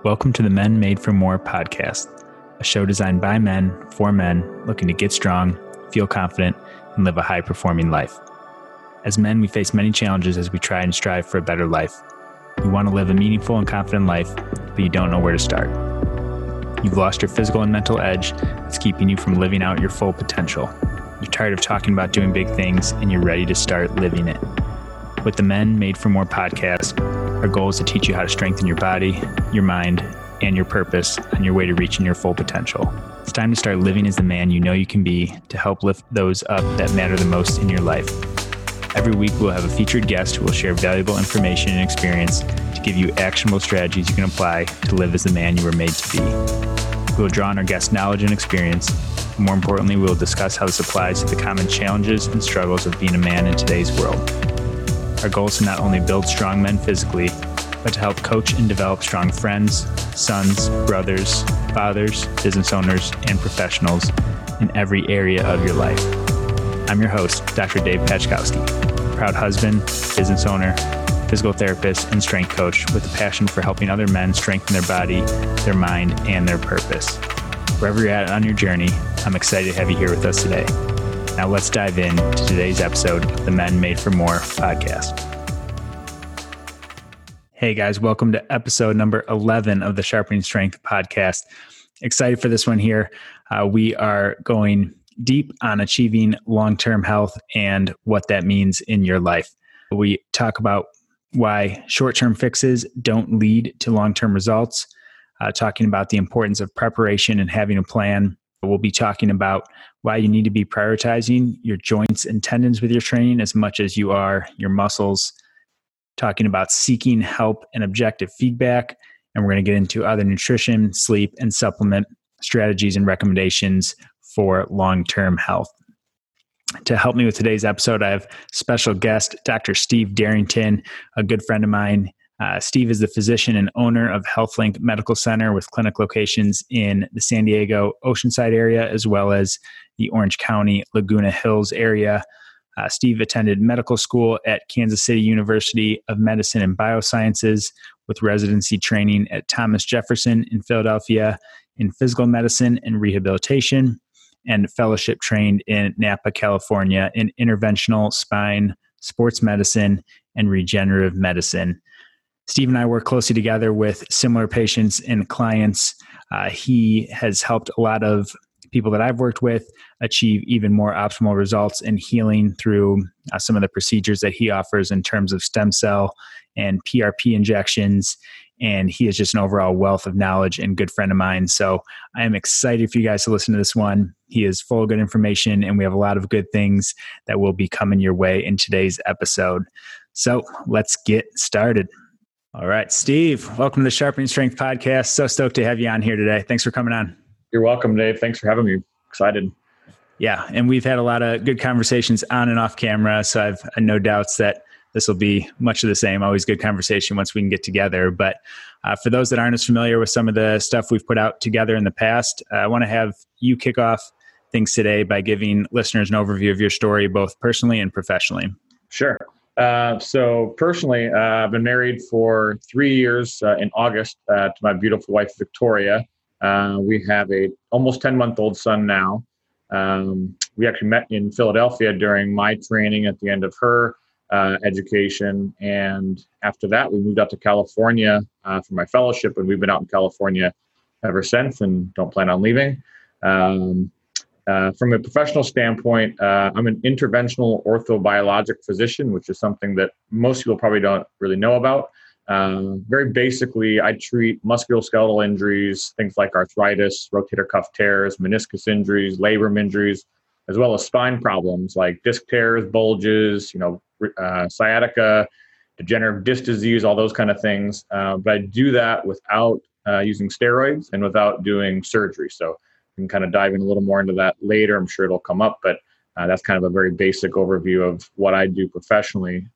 Welcome to the Men Made for More podcast, a show designed by men for men looking to get strong, feel confident, and live a high-performing life. As men, we face many challenges as we try and strive for a better life. You want to live a meaningful and confident life, but you don't know where to start. You've lost your physical and mental edge that's keeping you from living out your full potential. You're tired of talking about doing big things, and you're ready to start living it. With the Men Made for More podcast, our goal is to teach you how to strengthen your body, your mind, and your purpose on your way to reaching your full potential. It's time to start living as the man you know you can be to help lift those up that matter the most in your life. Every week, we'll have a featured guest who will share valuable information and experience to give you actionable strategies you can apply to live as the man you were made to be. We will draw on our guest's knowledge and experience. More importantly, we will discuss how this applies to the common challenges and struggles of being a man in today's world. Our goal is to not only build strong men physically, but to help coach and develop strong friends, sons, brothers, fathers, business owners, and professionals in every area of your life. I'm your host, Dr. Dave Pachkowski, proud husband, business owner, physical therapist, and strength coach with a passion for helping other men strengthen their body, their mind, and their purpose. Wherever you're at on your journey, I'm excited to have you here with us today. Now let's dive in to today's episode of the Men Made for More podcast. Hey guys, welcome to episode number 11 of the Sharpening Strength podcast. Excited for this one here. We are going deep on achieving long-term health and what that means in your life. We talk about why short-term fixes don't lead to long-term results, talking about the importance of preparation and having a plan. We'll be talking about why you need to be prioritizing your joints and tendons with your training as much as you are your muscles, talking about seeking help and objective feedback. And we're going to get into other nutrition, sleep, and supplement strategies and recommendations for long-term health. To help me with today's episode, I have special guest, Dr. Steve Darrington, a good friend of mine. Steve is the physician and owner of HealthLink Medical Center with clinic locations in the San Diego Oceanside area, as well as the Orange County Laguna Hills area. Steve attended medical school at Kansas City University of Medicine and Biosciences with residency training at Thomas Jefferson in Philadelphia in physical medicine and rehabilitation, and fellowship trained in Napa, California in interventional spine, sports medicine, and regenerative medicine. Steve and I work closely together with similar patients and clients. He has helped a lot of people that I've worked with achieve even more optimal results in healing through some of the procedures that he offers in terms of stem cell and PRP injections. And he is just an overall wealth of knowledge and good friend of mine. So I am excited for you guys to listen to this one. He is full of good information, and we have a lot of good things that will be coming your way in today's episode. So let's get started. All right, Steve, welcome to the Sharpening Strength podcast. So stoked to have you on here today. Thanks for coming on. You're welcome, Dave. Thanks for having me. Excited. Yeah, and we've had a lot of good conversations on and off camera, so I've no doubts that this will be much of the same. Always good conversation once we can get together. But for those that aren't as familiar with some of the stuff we've put out together in the past, I want to have you kick off things today by giving listeners an overview of your story, both personally and professionally. Sure. So personally, I've been married for 3 years in August to my beautiful wife, Victoria. We have a almost 10-month-old son now. We actually met in Philadelphia during my training at the end of her education. And after that, we moved out to California for my fellowship, and we've been out in California ever since and don't plan on leaving. From a professional standpoint, I'm an interventional orthobiologic physician, which is something that most people probably don't really know about. Very basically, I treat musculoskeletal injuries, things like arthritis, rotator cuff tears, meniscus injuries, labrum injuries, as well as spine problems like disc tears, bulges, sciatica, degenerative disc disease, all those kind of things. But I do that without using steroids and without doing surgery. So we can kind of dive in a little more into that later. I'm sure it'll come up, but that's kind of a very basic overview of what I do professionally.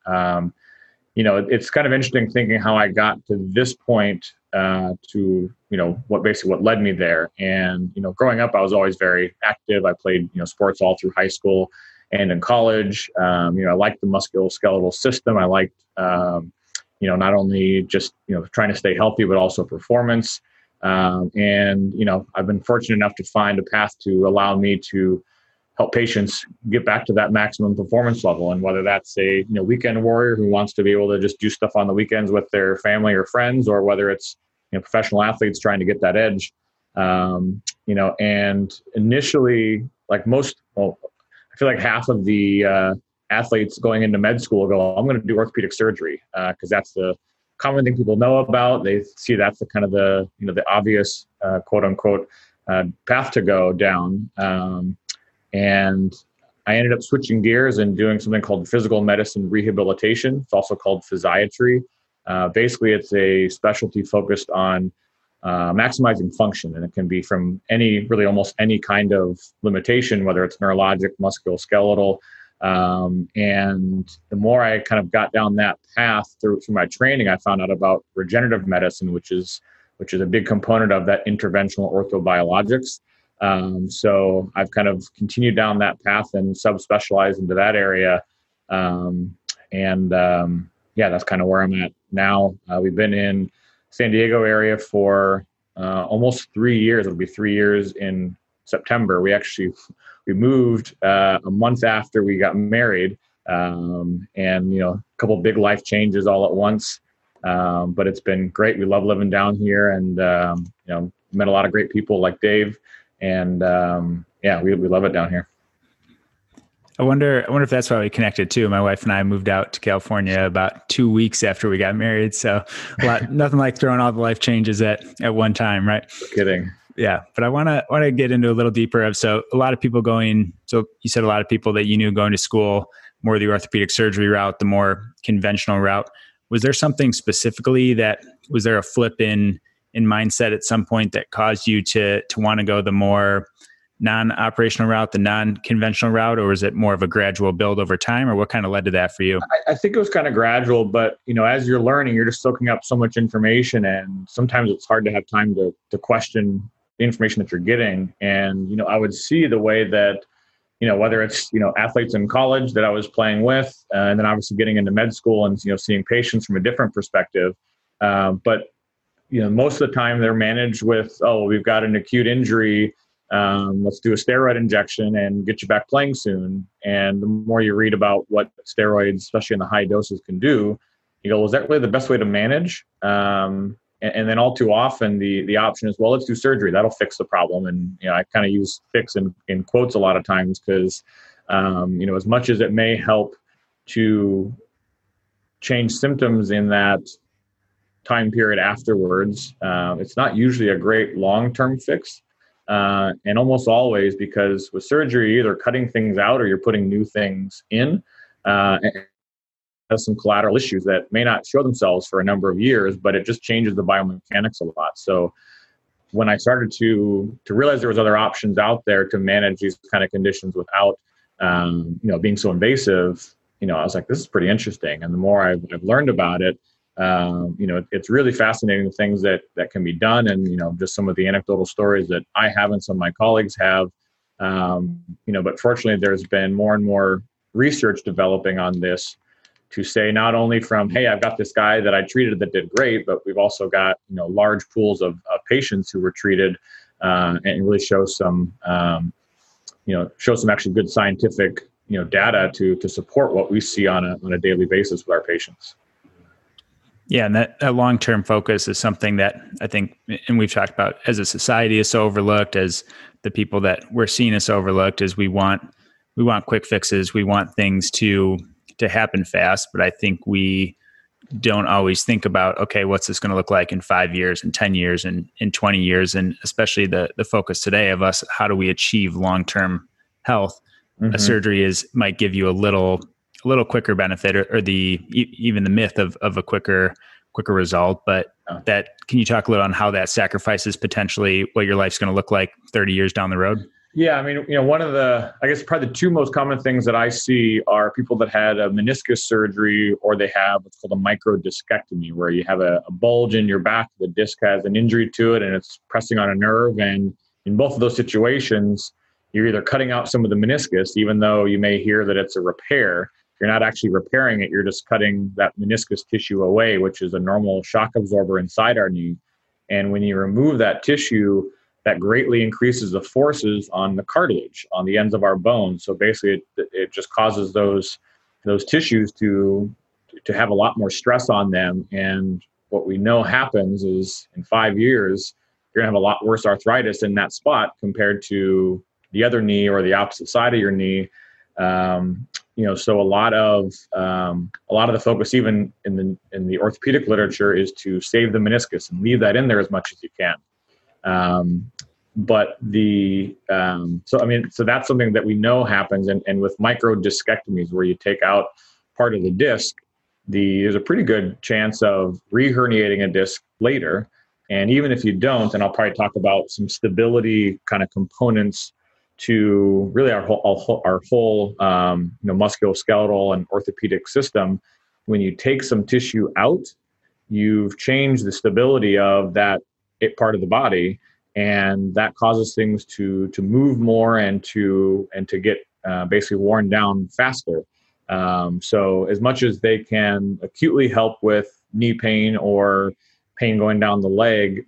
It's kind of interesting thinking how I got to this point to what led me there. And, growing up, I was always very active. I played, sports all through high school and in college. I liked the musculoskeletal system. I liked, not only just, trying to stay healthy, but also performance. And I've been fortunate enough to find a path to allow me to help patients get back to that maximum performance level. And whether that's a weekend warrior who wants to be able to just do stuff on the weekends with their family or friends, or whether it's professional athletes trying to get that edge. And initially, I feel like half of the athletes going into med school go, I'm going to do orthopedic surgery because that's the common thing people know about. They see that's the kind of the obvious quote unquote path to go down. And I ended up switching gears and doing something called physical medicine rehabilitation. It's also called physiatry. Basically, it's a specialty focused on maximizing function, and it can be from almost any kind of limitation, whether it's neurologic, musculoskeletal. And the more I kind of got down that path through my training, I found out about regenerative medicine, which is a big component of that interventional orthobiologics. So I've kind of continued down that path and subspecialized into that area. That's kind of where I'm at now. We've been in San Diego area for almost 3 years. It'll be 3 years in September. We moved a month after we got married, and a couple of big life changes all at once. But it's been great. We love living down here, and met a lot of great people like Dave, and we love it down here. I wonder if that's why we connected too. My wife and I moved out to California about 2 weeks after we got married. So nothing like throwing all the life changes at one time, right? No kidding. Yeah. But I want to get into a little deeper of, so a lot of people so you said a lot of people that you knew going to school, more the orthopedic surgery route, the more conventional route. Was there something specifically was there a flip in mindset at some point that caused you to want to go the more non-operational route, the non-conventional route, or was it more of a gradual build over time, or what kind of led to that for you? I think it was kind of gradual, but as you're learning, you're just soaking up so much information, and sometimes it's hard to have time to question the information that you're getting. And I would see the way that whether it's athletes in college that I was playing with, and then obviously getting into med school and seeing patients from a different perspective. But most of the time they're managed with, we've got an acute injury. Let's do a steroid injection and get you back playing soon. And the more you read about what steroids, especially in the high doses, can do, you go, is that really the best way to manage? And then all too often the option is, well, let's do surgery. That'll fix the problem. And I kind of use fix in quotes a lot of times because as much as it may help to change symptoms in that time period afterwards, it's not usually a great long-term fix. And almost always, because with surgery, you're either cutting things out or you're putting new things in, and has some collateral issues that may not show themselves for a number of years, but it just changes the biomechanics a lot. So when I started to realize there was other options out there to manage these kind of conditions without, being so invasive, I was like, this is pretty interesting. And the more I've learned about it, it's really fascinating the things that can be done, and just some of the anecdotal stories that I have and some of my colleagues have. But fortunately, there's been more and more research developing on this to say not only from, hey, I've got this guy that I treated that did great, but we've also got large pools of patients who were treated, and really show some actually good scientific data to support what we see on a daily basis with our patients. Yeah, and that long-term focus is something that I think, and we've talked about as a society, is so overlooked, as the people that we're seeing as overlooked, is we want quick fixes. We want things to happen fast, but I think we don't always think about, okay, what's this going to look like in 5 years and 10 years and in 20 years? And especially the focus today of us, how do we achieve long-term health? Mm-hmm. A surgery might give you a little quicker benefit, or even the myth of a quicker result. But can you talk a little on how that sacrifices potentially what your life's going to look like 30 years down the road? Yeah, I mean, one of probably the two most common things that I see are people that had a meniscus surgery, or they have what's called a microdiscectomy, where you have a bulge in your back, the disc has an injury to it, and it's pressing on a nerve. And in both of those situations, you're either cutting out some of the meniscus, even though you may hear that it's a repair. you're not actually repairing it. You're just cutting that meniscus tissue away, which is a normal shock absorber inside our knee. And when you remove that tissue, that greatly increases the forces on the cartilage, on the ends of our bones. So basically, it just causes those tissues to have a lot more stress on them. And what we know happens is in 5 years, you're gonna have a lot worse arthritis in that spot compared to the other knee or the opposite side of your knee. So a lot of the focus, even in the orthopedic literature, is to save the meniscus and leave that in there as much as you can. So that's something that we know happens. And with microdiscectomies, where you take out part of the disc, there's a pretty good chance of re-herniating a disc later. And even if you don't, and I'll probably talk about some stability kind of components to really our whole musculoskeletal and orthopedic system. When you take some tissue out, you've changed the stability of that part of the body, and that causes things to move more and to get basically worn down faster. So as much as they can acutely help with knee pain or pain going down the leg,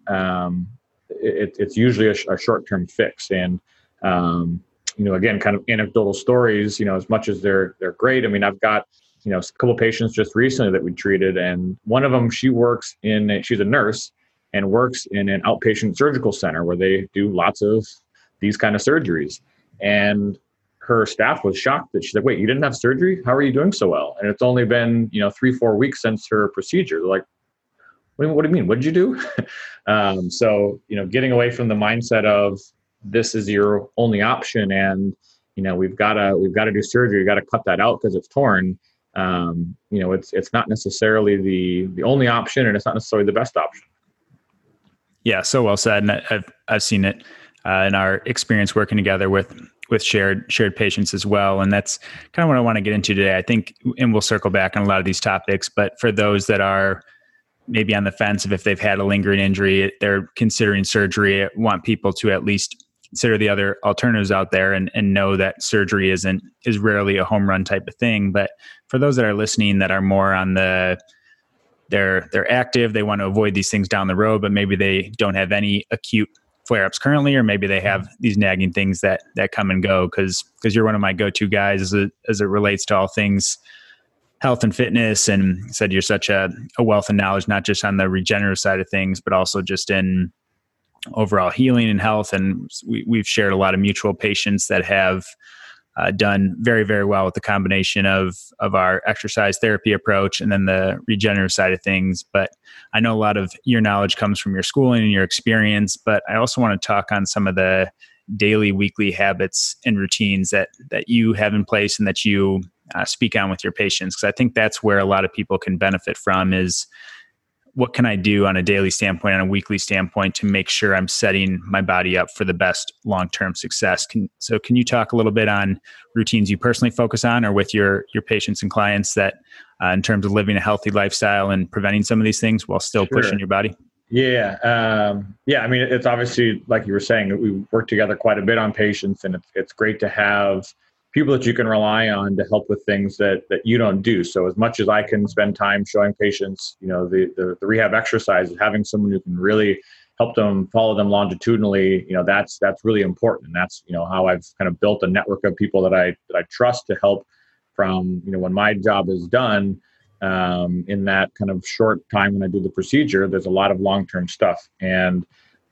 it's usually a short-term fix. And again, kind of anecdotal stories, as much as they're great. I mean, I've got, a couple of patients just recently that we treated, and one of them, she's a nurse and works in an outpatient surgical center where they do lots of these kind of surgeries. And her staff was shocked that she's like, "Wait, you didn't have surgery? How are you doing so well?" And it's only been, 3-4 weeks since her procedure. They're like, what do you mean? What did you do? So, getting away from the mindset of this is your only option, and we've got to do surgery. You got to cut that out because it's torn. It's not necessarily the only option, and it's not necessarily the best option. Yeah, so well said. And I've seen it in our experience working together with shared patients as well. And that's kind of what I want to get into today, I think, and we'll circle back on a lot of these topics. But for those that are maybe on the fence of if they've had a lingering injury, they're considering surgery, I want people to at least consider the other alternatives out there and know that surgery is rarely a home run type of thing. But for those that are listening that are more on they're active, they want to avoid these things down the road, but maybe they don't have any acute flare-ups currently, or maybe they have these nagging things that come and go, because you're one of my go-to guys as it relates to all things health and fitness, and said you're such a wealth of knowledge, not just on the regenerative side of things, but also just in overall healing and health. And we've shared a lot of mutual patients that have done very, very well with the combination of our exercise therapy approach and then the regenerative side of things. But I know a lot of your knowledge comes from your schooling and your experience, but I also want to talk on some of the daily, weekly habits and routines that you have in place and that you speak on with your patients. Because I think that's where a lot of people can benefit from is, what can I do on a daily standpoint, on a weekly standpoint, to make sure I'm setting my body up for the best long-term success? Can you talk a little bit on routines you personally focus on, or with your patients and clients, that in terms of living a healthy lifestyle and preventing some of these things while still pushing your body? Yeah. I mean, it's obviously, like you were saying, we work together quite a bit on patients, and it's great to have people that you can rely on to help with things that you don't do. So as much as I can spend time showing patients, the rehab exercises, having someone who can really help them, follow them longitudinally, that's really important. And that's, how I've kind of built a network of people that I trust to help from, when my job is done, in that kind of short time when I do the procedure. There's a lot of long-term stuff. And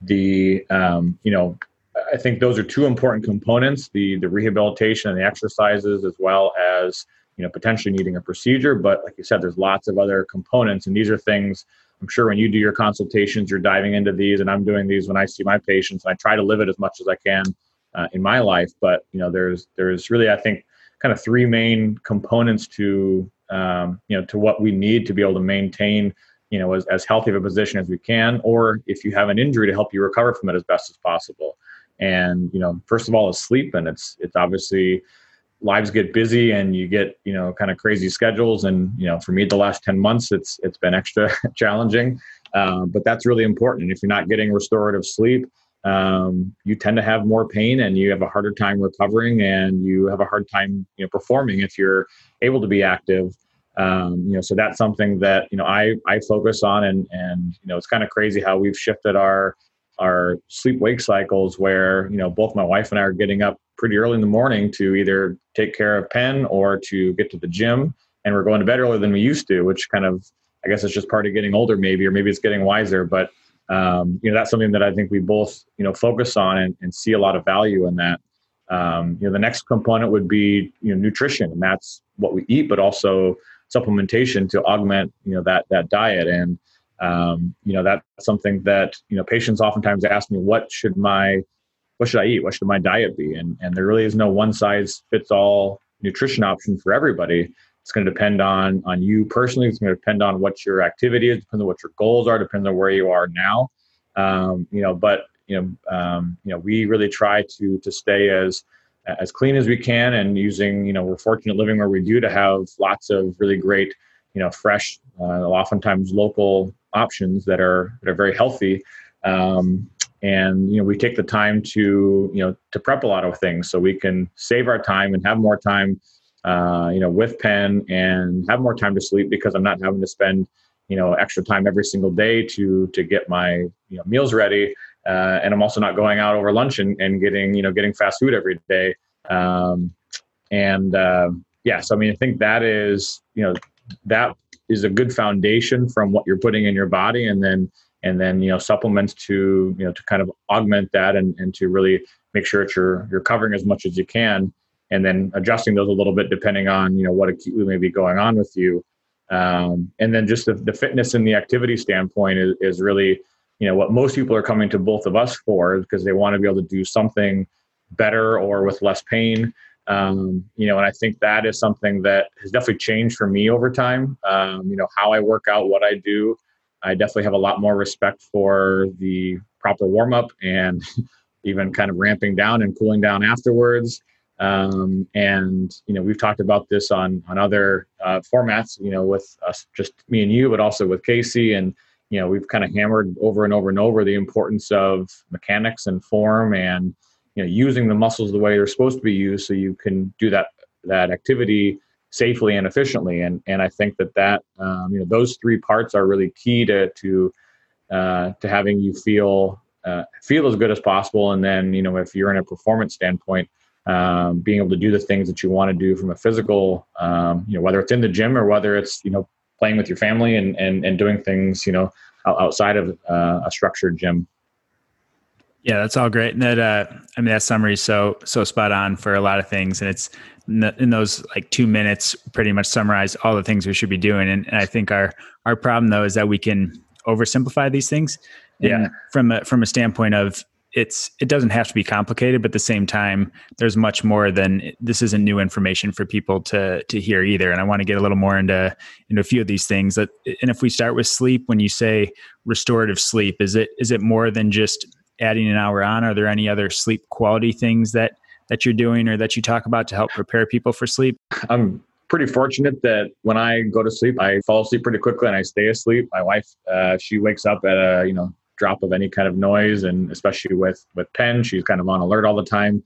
I think those are two important components, the rehabilitation and the exercises, as well as, potentially needing a procedure. But like you said, there's lots of other components. And these are things, I'm sure when you do your consultations, you're diving into these, and I'm doing these when I see my patients. And I try to live it as much as I can in my life. But, there's really, I think, kind of three main components to what we need to be able to maintain, as healthy of a position as we can, or if you have an injury, to help you recover from it as best as possible. And, first of all, is sleep. And it's obviously, lives get busy and you get, kind of crazy schedules. And, for me, the last 10 months, it's been extra challenging. But that's really important. If you're not getting restorative sleep, you tend to have more pain and you have a harder time recovering, and you have a hard time, performing if you're able to be active. So that's something that, I focus on, and it's kind of crazy how we've shifted our sleep wake cycles where, both my wife and I are getting up pretty early in the morning to either take care of Penn or to get to the gym. And we're going to bed earlier than we used to, which kind of, I guess it's just part of getting older maybe, or maybe it's getting wiser. But, that's something that I think we both, focus on and see a lot of value in that. The next component would be, nutrition, and that's what we eat, but also supplementation to augment, that diet. And, that's something that, patients oftentimes ask me, what should I eat? What should my diet be? And there really is no one size fits all nutrition option for everybody. It's going to depend on you personally. It's going to depend on what your activity is, depends on what your goals are, depends on where you are now. We really try to stay as clean as we can, and using, we're fortunate living where we do to have lots of really great, fresh, oftentimes local options that are very healthy. We take the time to prep a lot of things so we can save our time and have more time, with Penn, and have more time to sleep, because I'm not having to spend, extra time every single day to get my, meals ready. And I'm also not going out over lunch and getting fast food every day. So, I think that is, that is a good foundation from what you're putting in your body, and then, supplements to, to kind of augment that, and to really make sure that you're covering as much as you can, and then adjusting those a little bit depending on, what acutely may be going on with you. And then just the fitness and the activity standpoint is really, what most people are coming to both of us for, because they want to be able to do something better or with less pain. And I think that is something that has definitely changed for me over time. How I work out, what I do, I definitely have a lot more respect for the proper warm up, and even kind of ramping down and cooling down afterwards. We've talked about this on other formats, with us, just me and you, but also with Casey. And, we've kind of hammered over and over and over the importance of mechanics and form, and, using the muscles the way they're supposed to be used, so you can do that activity safely and efficiently. And I think that those three parts are really key to having you feel as good as possible. And then, if you're in a performance standpoint, being able to do the things that you want to do from a physical, whether it's in the gym or whether it's, playing with your family and doing things, outside of a structured gym. Yeah, that's all great. And that summary is so spot on for a lot of things. And it's in those like 2 minutes, pretty much summarize all the things we should be doing. And I think our problem though, is that we can oversimplify these things. Yeah. And from a standpoint of, it doesn't have to be complicated, but at the same time, there's much more than this. Isn't new information for people to hear either. And I want to get a little more into a few of these things. And if we start with sleep, when you say restorative sleep, is it more than just adding an hour on? Are there any other sleep quality things that you're doing or that you talk about to help prepare people for sleep? I'm pretty fortunate that when I go to sleep, I fall asleep pretty quickly and I stay asleep. My wife, she wakes up at a, drop of any kind of noise, and especially with Penn, she's kind of on alert all the time.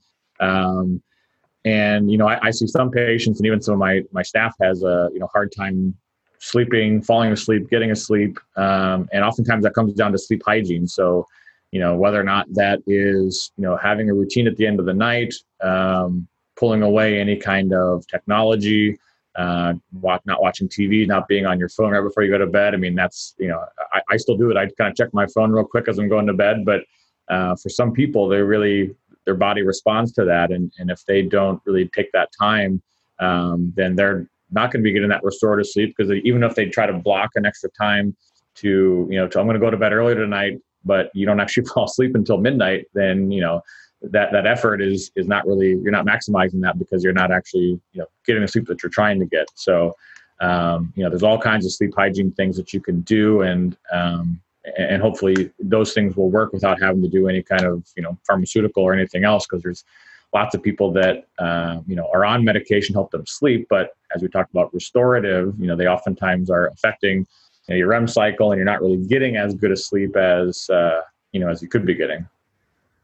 I see some patients, and even some of my staff has a hard time sleeping, falling asleep, getting asleep, and oftentimes that comes down to sleep hygiene. So, whether or not that is having a routine at the end of the night, pulling away any kind of technology, not watching TV, not being on your phone right before you go to bed. I mean, that's, I still do it. I kind of check my phone real quick as I'm going to bed, but for some people, their body responds to that. And if they don't really take that time, then they're not going to be getting that restorative sleep, because even if they try to block an extra time to I'm going to go to bed early tonight, but you don't actually fall asleep until midnight, then, that effort is not really, you're not maximizing that, because you're not actually, getting the sleep that you're trying to get. So, there's all kinds of sleep hygiene things that you can do. And hopefully those things will work without having to do any kind of, pharmaceutical or anything else. Because there's lots of people that, are on medication, help them sleep. But as we talked about restorative, they oftentimes are affecting your REM cycle, and you're not really getting as good a sleep as, as you could be getting.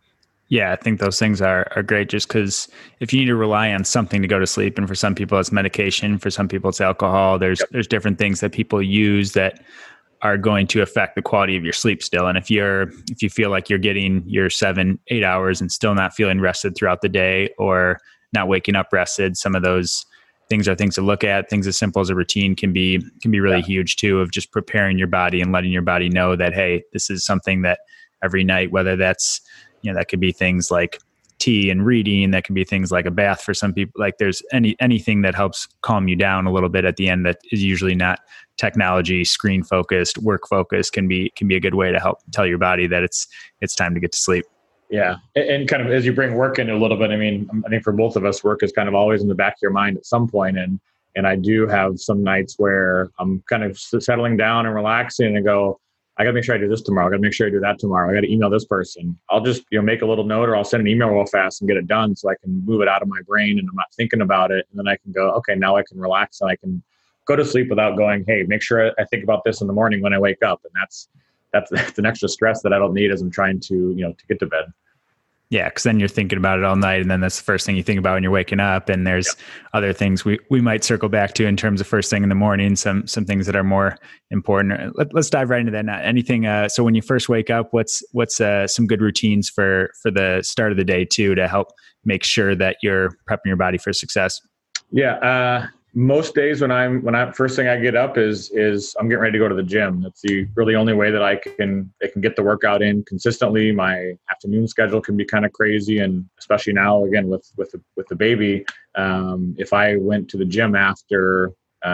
Yeah, I think those things are great just because if you need to rely on something to go to sleep, and for some people it's medication, for some people it's alcohol, there's different things that people use that are going to affect the quality of your sleep still. And if you feel like you're getting your 7-8 hours and still not feeling rested throughout the day or not waking up rested, some of those things are things to look at. Things as simple as a routine can be really huge too, of just preparing your body and letting your body know that, hey, this is something that every night, whether that's, that could be things like tea and reading, that can be things like a bath for some people. Like there's anything that helps calm you down a little bit at the end that is usually not technology, screen focused, work focused, can be a good way to help tell your body that it's time to get to sleep. Yeah. And kind of as you bring work in a little bit, I mean, I think for both of us, work is kind of always in the back of your mind at some point. And I do have some nights where I'm kind of settling down and relaxing and go, I got to make sure I do this tomorrow. I got to make sure I do that tomorrow. I got to email this person. I'll just, make a little note, or I'll send an email real fast and get it done so I can move it out of my brain and I'm not thinking about it. And then I can go, okay, now I can relax and I can go to sleep without going, hey, make sure I think about this in the morning when I wake up. And that's an extra stress that I don't need as I'm trying to, to get to bed. Yeah, because then you're thinking about it all night, and then that's the first thing you think about when you're waking up. And there's other things we might circle back to in terms of first thing in the morning, some things that are more important. Let's dive right into that now. Anything? So when you first wake up, what's some good routines for the start of the day too, to help make sure that you're prepping your body for success? Yeah. Most days when I first thing I get up is I'm getting ready to go to the gym. That's the really only way that I can get the workout in consistently. My afternoon schedule can be kind of crazy, and especially now again with the baby, if I went to the gym after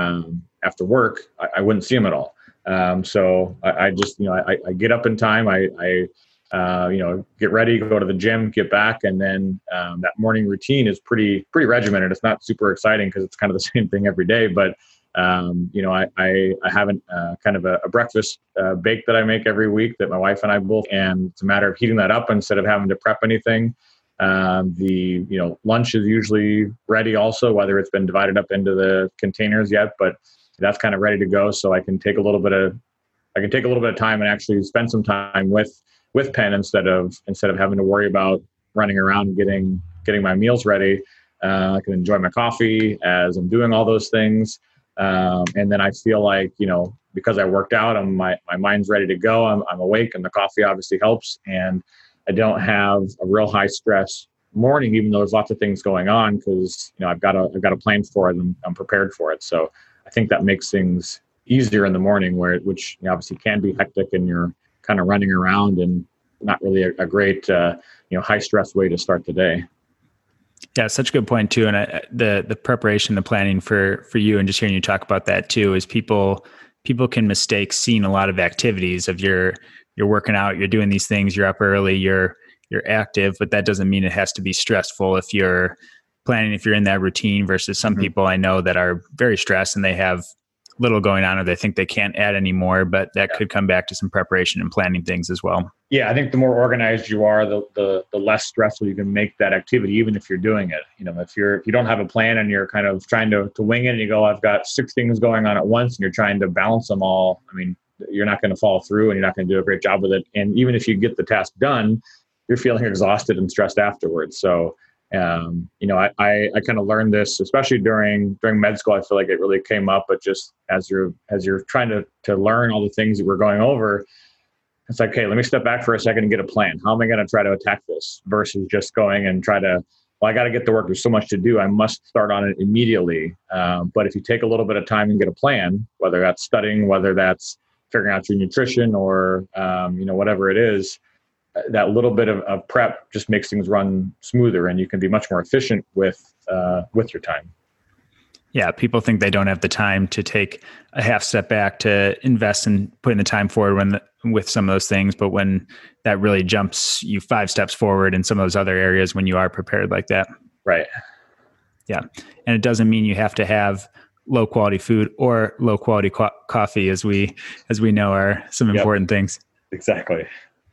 work, I wouldn't see him at all. So I just I get up in time. I get ready, go to the gym, get back. And then that morning routine is pretty regimented. It's not super exciting because it's kind of the same thing every day. But, I have kind of a breakfast bake that I make every week that my wife and I both, and it's a matter of heating that up instead of having to prep anything. The lunch is usually ready also, whether it's been divided up into the containers yet, but that's kind of ready to go. So I can take a little bit of time and actually spend some time with Penn instead of having to worry about running around getting my meals ready. I can enjoy my coffee as I'm doing all those things. And then I feel like, because I worked out, my mind's ready to go. I'm awake, and the coffee obviously helps. And I don't have a real high stress morning, even though there's lots of things going on, because, I've got a plan for it and I'm prepared for it. So I think that makes things easier in the morning, which obviously can be hectic and you're kind of running around and not really a great, high stress way to start the day. Yeah, such a good point too. And the preparation, the planning for you, and just hearing you talk about that too, is people can mistake seeing a lot of activities of you're working out, you're doing these things, you're up early, you're active, but that doesn't mean it has to be stressful if you're planning, if you're in that routine, versus some people I know that are very stressed and they have little going on, or they think they can't add any more, but that could come back to some preparation and planning things as well. Yeah, I think the more organized you are, the less stressful you can make that activity, even if you're doing it. If you don't have a plan and you're kind of trying to wing it, and you go, I've got 6 things going on at once, and you're trying to balance them all, I mean, you're not going to follow through and you're not going to do a great job with it. And even if you get the task done, you're feeling exhausted and stressed afterwards. So I kind of learned this, especially during med school. I feel like it really came up, but just as you're trying to learn all the things that we're going over, it's like, hey, let me step back for a second and get a plan. How am I going to try to attack this versus just going and I got to get to work. There's so much to do. I must start on it immediately. But if you take a little bit of time and get a plan, whether that's studying, whether that's figuring out your nutrition or, whatever it is, that little bit of prep just makes things run smoother, and you can be much more efficient with your time. Yeah, people think they don't have the time to take a half step back to invest in putting the time forward with some of those things. But when that really jumps you 5 steps forward in some of those other areas, when you are prepared like that. Right. Yeah. And it doesn't mean you have to have low quality food or low quality coffee, as we know are some important things. Exactly.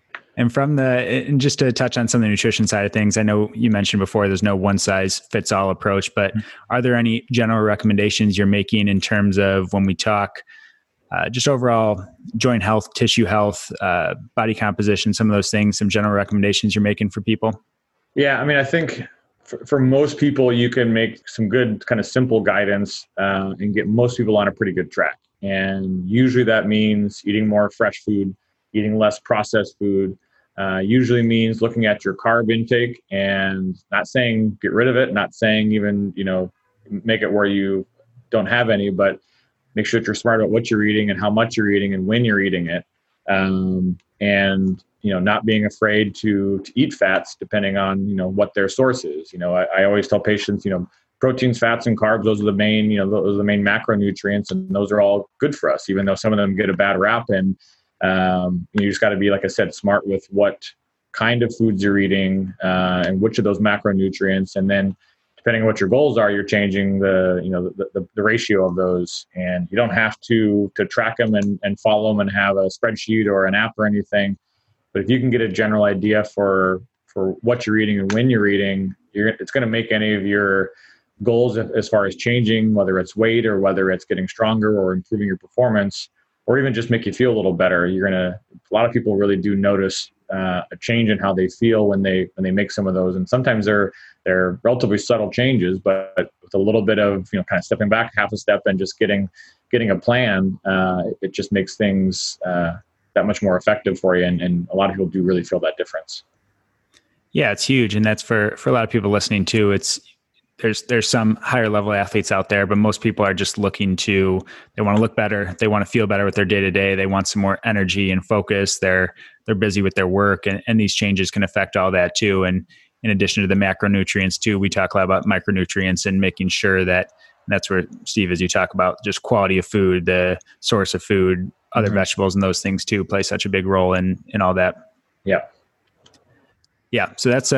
And just to touch on some of the nutrition side of things, I know you mentioned before there's no one size fits all approach, but are there any general recommendations you're making in terms of when we talk just overall joint health, tissue health, body composition, some of those things, some general recommendations you're making for people? Yeah, I mean, I think for most people, you can make some good kind of simple guidance and get most people on a pretty good track. And usually that means eating more fresh food, eating less processed food. Usually means looking at your carb intake and not saying get rid of it, not saying even, make it where you don't have any, but make sure that you're smart about what you're eating and how much you're eating and when you're eating it. And not being afraid to eat fats depending on, what their source is. I always tell patients, proteins, fats, and carbs, those are the main, those are the main macronutrients, and those are all good for us, even though some of them get a bad rap. And you just got to be, like I said, smart with what kind of foods you're eating and which of those macronutrients. And then depending on what your goals are, you're changing the ratio of those. And you don't have to track them and follow them and have a spreadsheet or an app or anything. But if you can get a general idea for what you're eating and when you're eating, it's going to make any of your goals as far as changing, whether it's weight or whether it's getting stronger or improving your performance, or even just make you feel a little better. A lot of people really do notice a change in how they feel when they make some of those. And sometimes they're relatively subtle changes, but with a little bit of, kind of stepping back half a step and just getting a plan, it just makes things that much more effective for you. And a lot of people do really feel that difference. Yeah, it's huge. And that's for a lot of people listening too. There's some higher level athletes out there, but most people are just looking they want to look better. They want to feel better with their day to day. They want some more energy and focus. They're busy with their work, and these changes can affect all that too. And in addition to the macronutrients too, we talk a lot about micronutrients and making sure that's where, Steve, as you talk about just quality of food, the source of food, other vegetables and those things too play such a big role in all that. Yeah. Yeah. So that's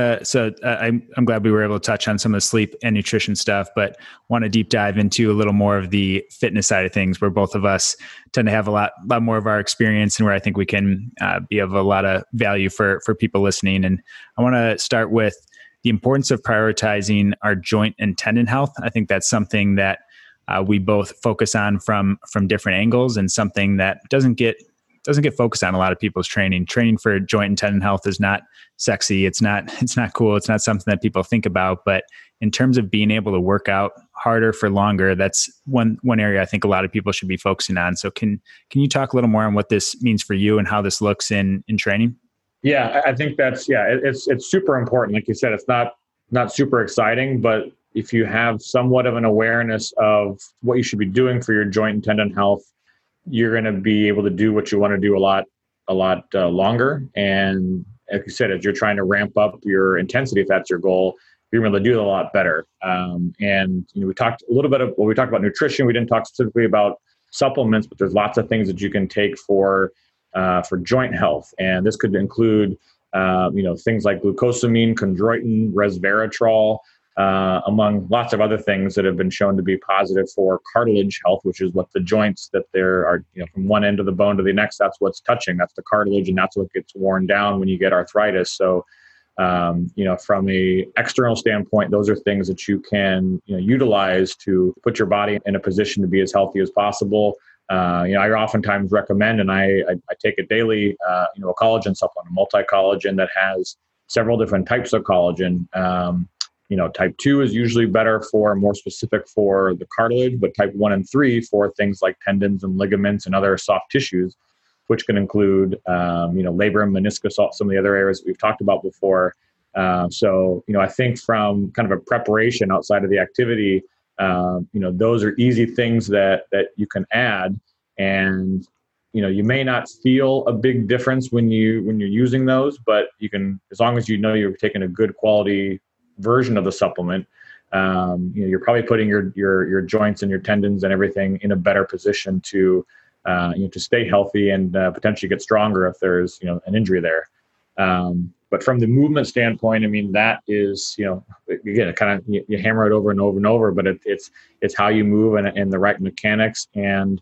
I'm glad we were able to touch on some of the sleep and nutrition stuff, but want to deep dive into a little more of the fitness side of things, where both of us tend to have a lot more of our experience and where I think we can be of a lot of value for people listening. And I want to start with the importance of prioritizing our joint and tendon health. I think that's something that we both focus on from different angles, and something that doesn't get focused on a lot of people's training. Training for joint and tendon health is not sexy. It's not cool. It's not something that people think about. But in terms of being able to work out harder for longer, that's one area I think a lot of people should be focusing on. So can you talk a little more on what this means for you and how this looks in training? Yeah, I think it's super important. Like you said, it's not super exciting, but if you have somewhat of an awareness of what you should be doing for your joint and tendon health, you're going to be able to do what you want to do a lot longer. And like you said, as you're trying to ramp up your intensity, if that's your goal, you're able to do it a lot better. And we talked a little bit we talked about nutrition. We didn't talk specifically about supplements, but there's lots of things that you can take for joint health. And this could include, things like glucosamine, chondroitin, resveratrol, among lots of other things that have been shown to be positive for cartilage health, which is what the joints that there are, from one end of the bone to the next, that's what's touching. That's the cartilage, and that's what gets worn down when you get arthritis. So, from a external standpoint, those are things that you can utilize to put your body in a position to be as healthy as possible. I oftentimes recommend, and I take it daily, a collagen supplement, a multi-collagen that has several different types of collagen. Type 2 is usually more specific for the cartilage, but type 1 and 3 for things like tendons and ligaments and other soft tissues, which can include, labrum, meniscus, some of the other areas that we've talked about before. I think from kind of a preparation outside of the activity, those are easy things that you can add. And, you may not feel a big difference when you're using those, but you can, as long as you're taking a good quality version of the supplement, you're probably putting your joints and your tendons and everything in a better position to stay healthy and potentially get stronger if there's an injury there. But from the movement standpoint, I mean, that is again, kind of you hammer it over and over and over, but it's how you move and the right mechanics, and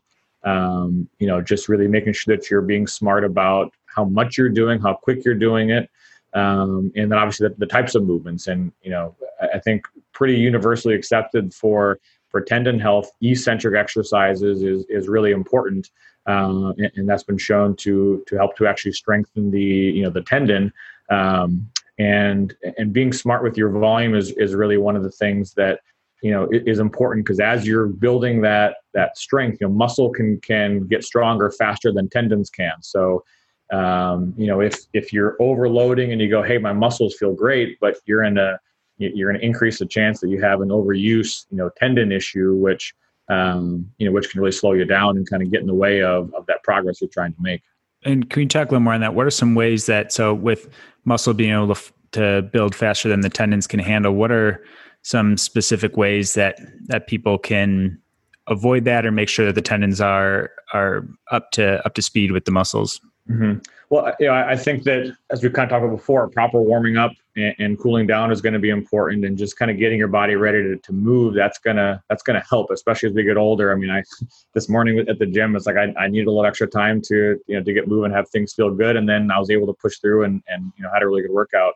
just really making sure that you're being smart about how much you're doing, how quick you're doing it. And then obviously the types of movements, and I think pretty universally accepted for tendon health, eccentric exercises is really important. and that's been shown to help to actually strengthen the tendon. And being smart with your volume is really one of the things that is important, because as you're building that strength, muscle can get stronger faster than tendons can. So if you're overloading and you go, hey, my muscles feel great, but you're going to increase the chance that you have an overuse tendon issue, which can really slow you down and kind of get in the way of that progress you're trying to make. And can you talk a little more on that? What are some ways that, so with muscle being able to build faster than the tendons can handle, what are some specific ways that people can avoid that or make sure that the tendons are up to speed with the muscles? Mm-hmm. Well, I think that, as we kind of talked about before, proper warming up and cooling down is going to be important, and just kind of getting your body ready to move. That's gonna help, especially as we get older. I mean, this morning at the gym, it's like I needed a little extra time to get moving, have things feel good, and then I was able to push through and had a really good workout.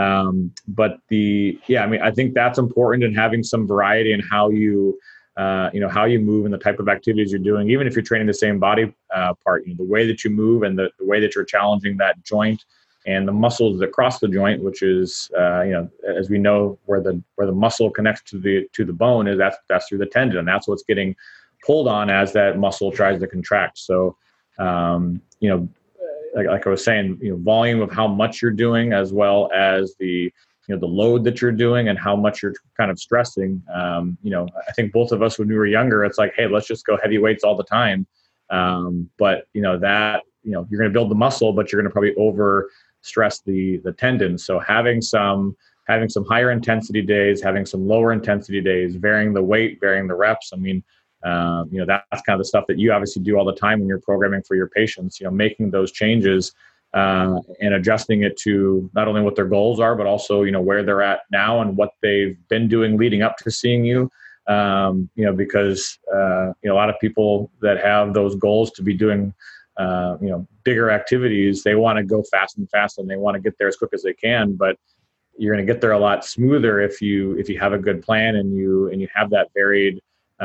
I think that's important, and having some variety in how you move and the type of activities you're doing, even if you're training the same body part, the way that you move and the way that you're challenging that joint and the muscles that cross the joint, which is, as we know, where the muscle connects to the bone is that's through the tendon, and that's what's getting pulled on as that muscle tries to contract. So, like I was saying, volume of how much you're doing, as well as the load that you're doing and how much you're kind of stressing. I think both of us, when we were younger, it's like, hey, let's just go heavy weights all the time. But you're going to build the muscle, but you're going to probably over stress the tendon. So having some higher intensity days, having some lower intensity days, varying the weight, varying the reps. I mean, that's kind of the stuff that you obviously do all the time when you're programming for your patients, making those changes and adjusting it to not only what their goals are, but also, where they're at now and what they've been doing leading up to seeing you. Because a lot of people that have those goals to be doing, bigger activities, they want to go fast and they want to get there as quick as they can, but you're going to get there a lot smoother if you have a good plan and you have that varied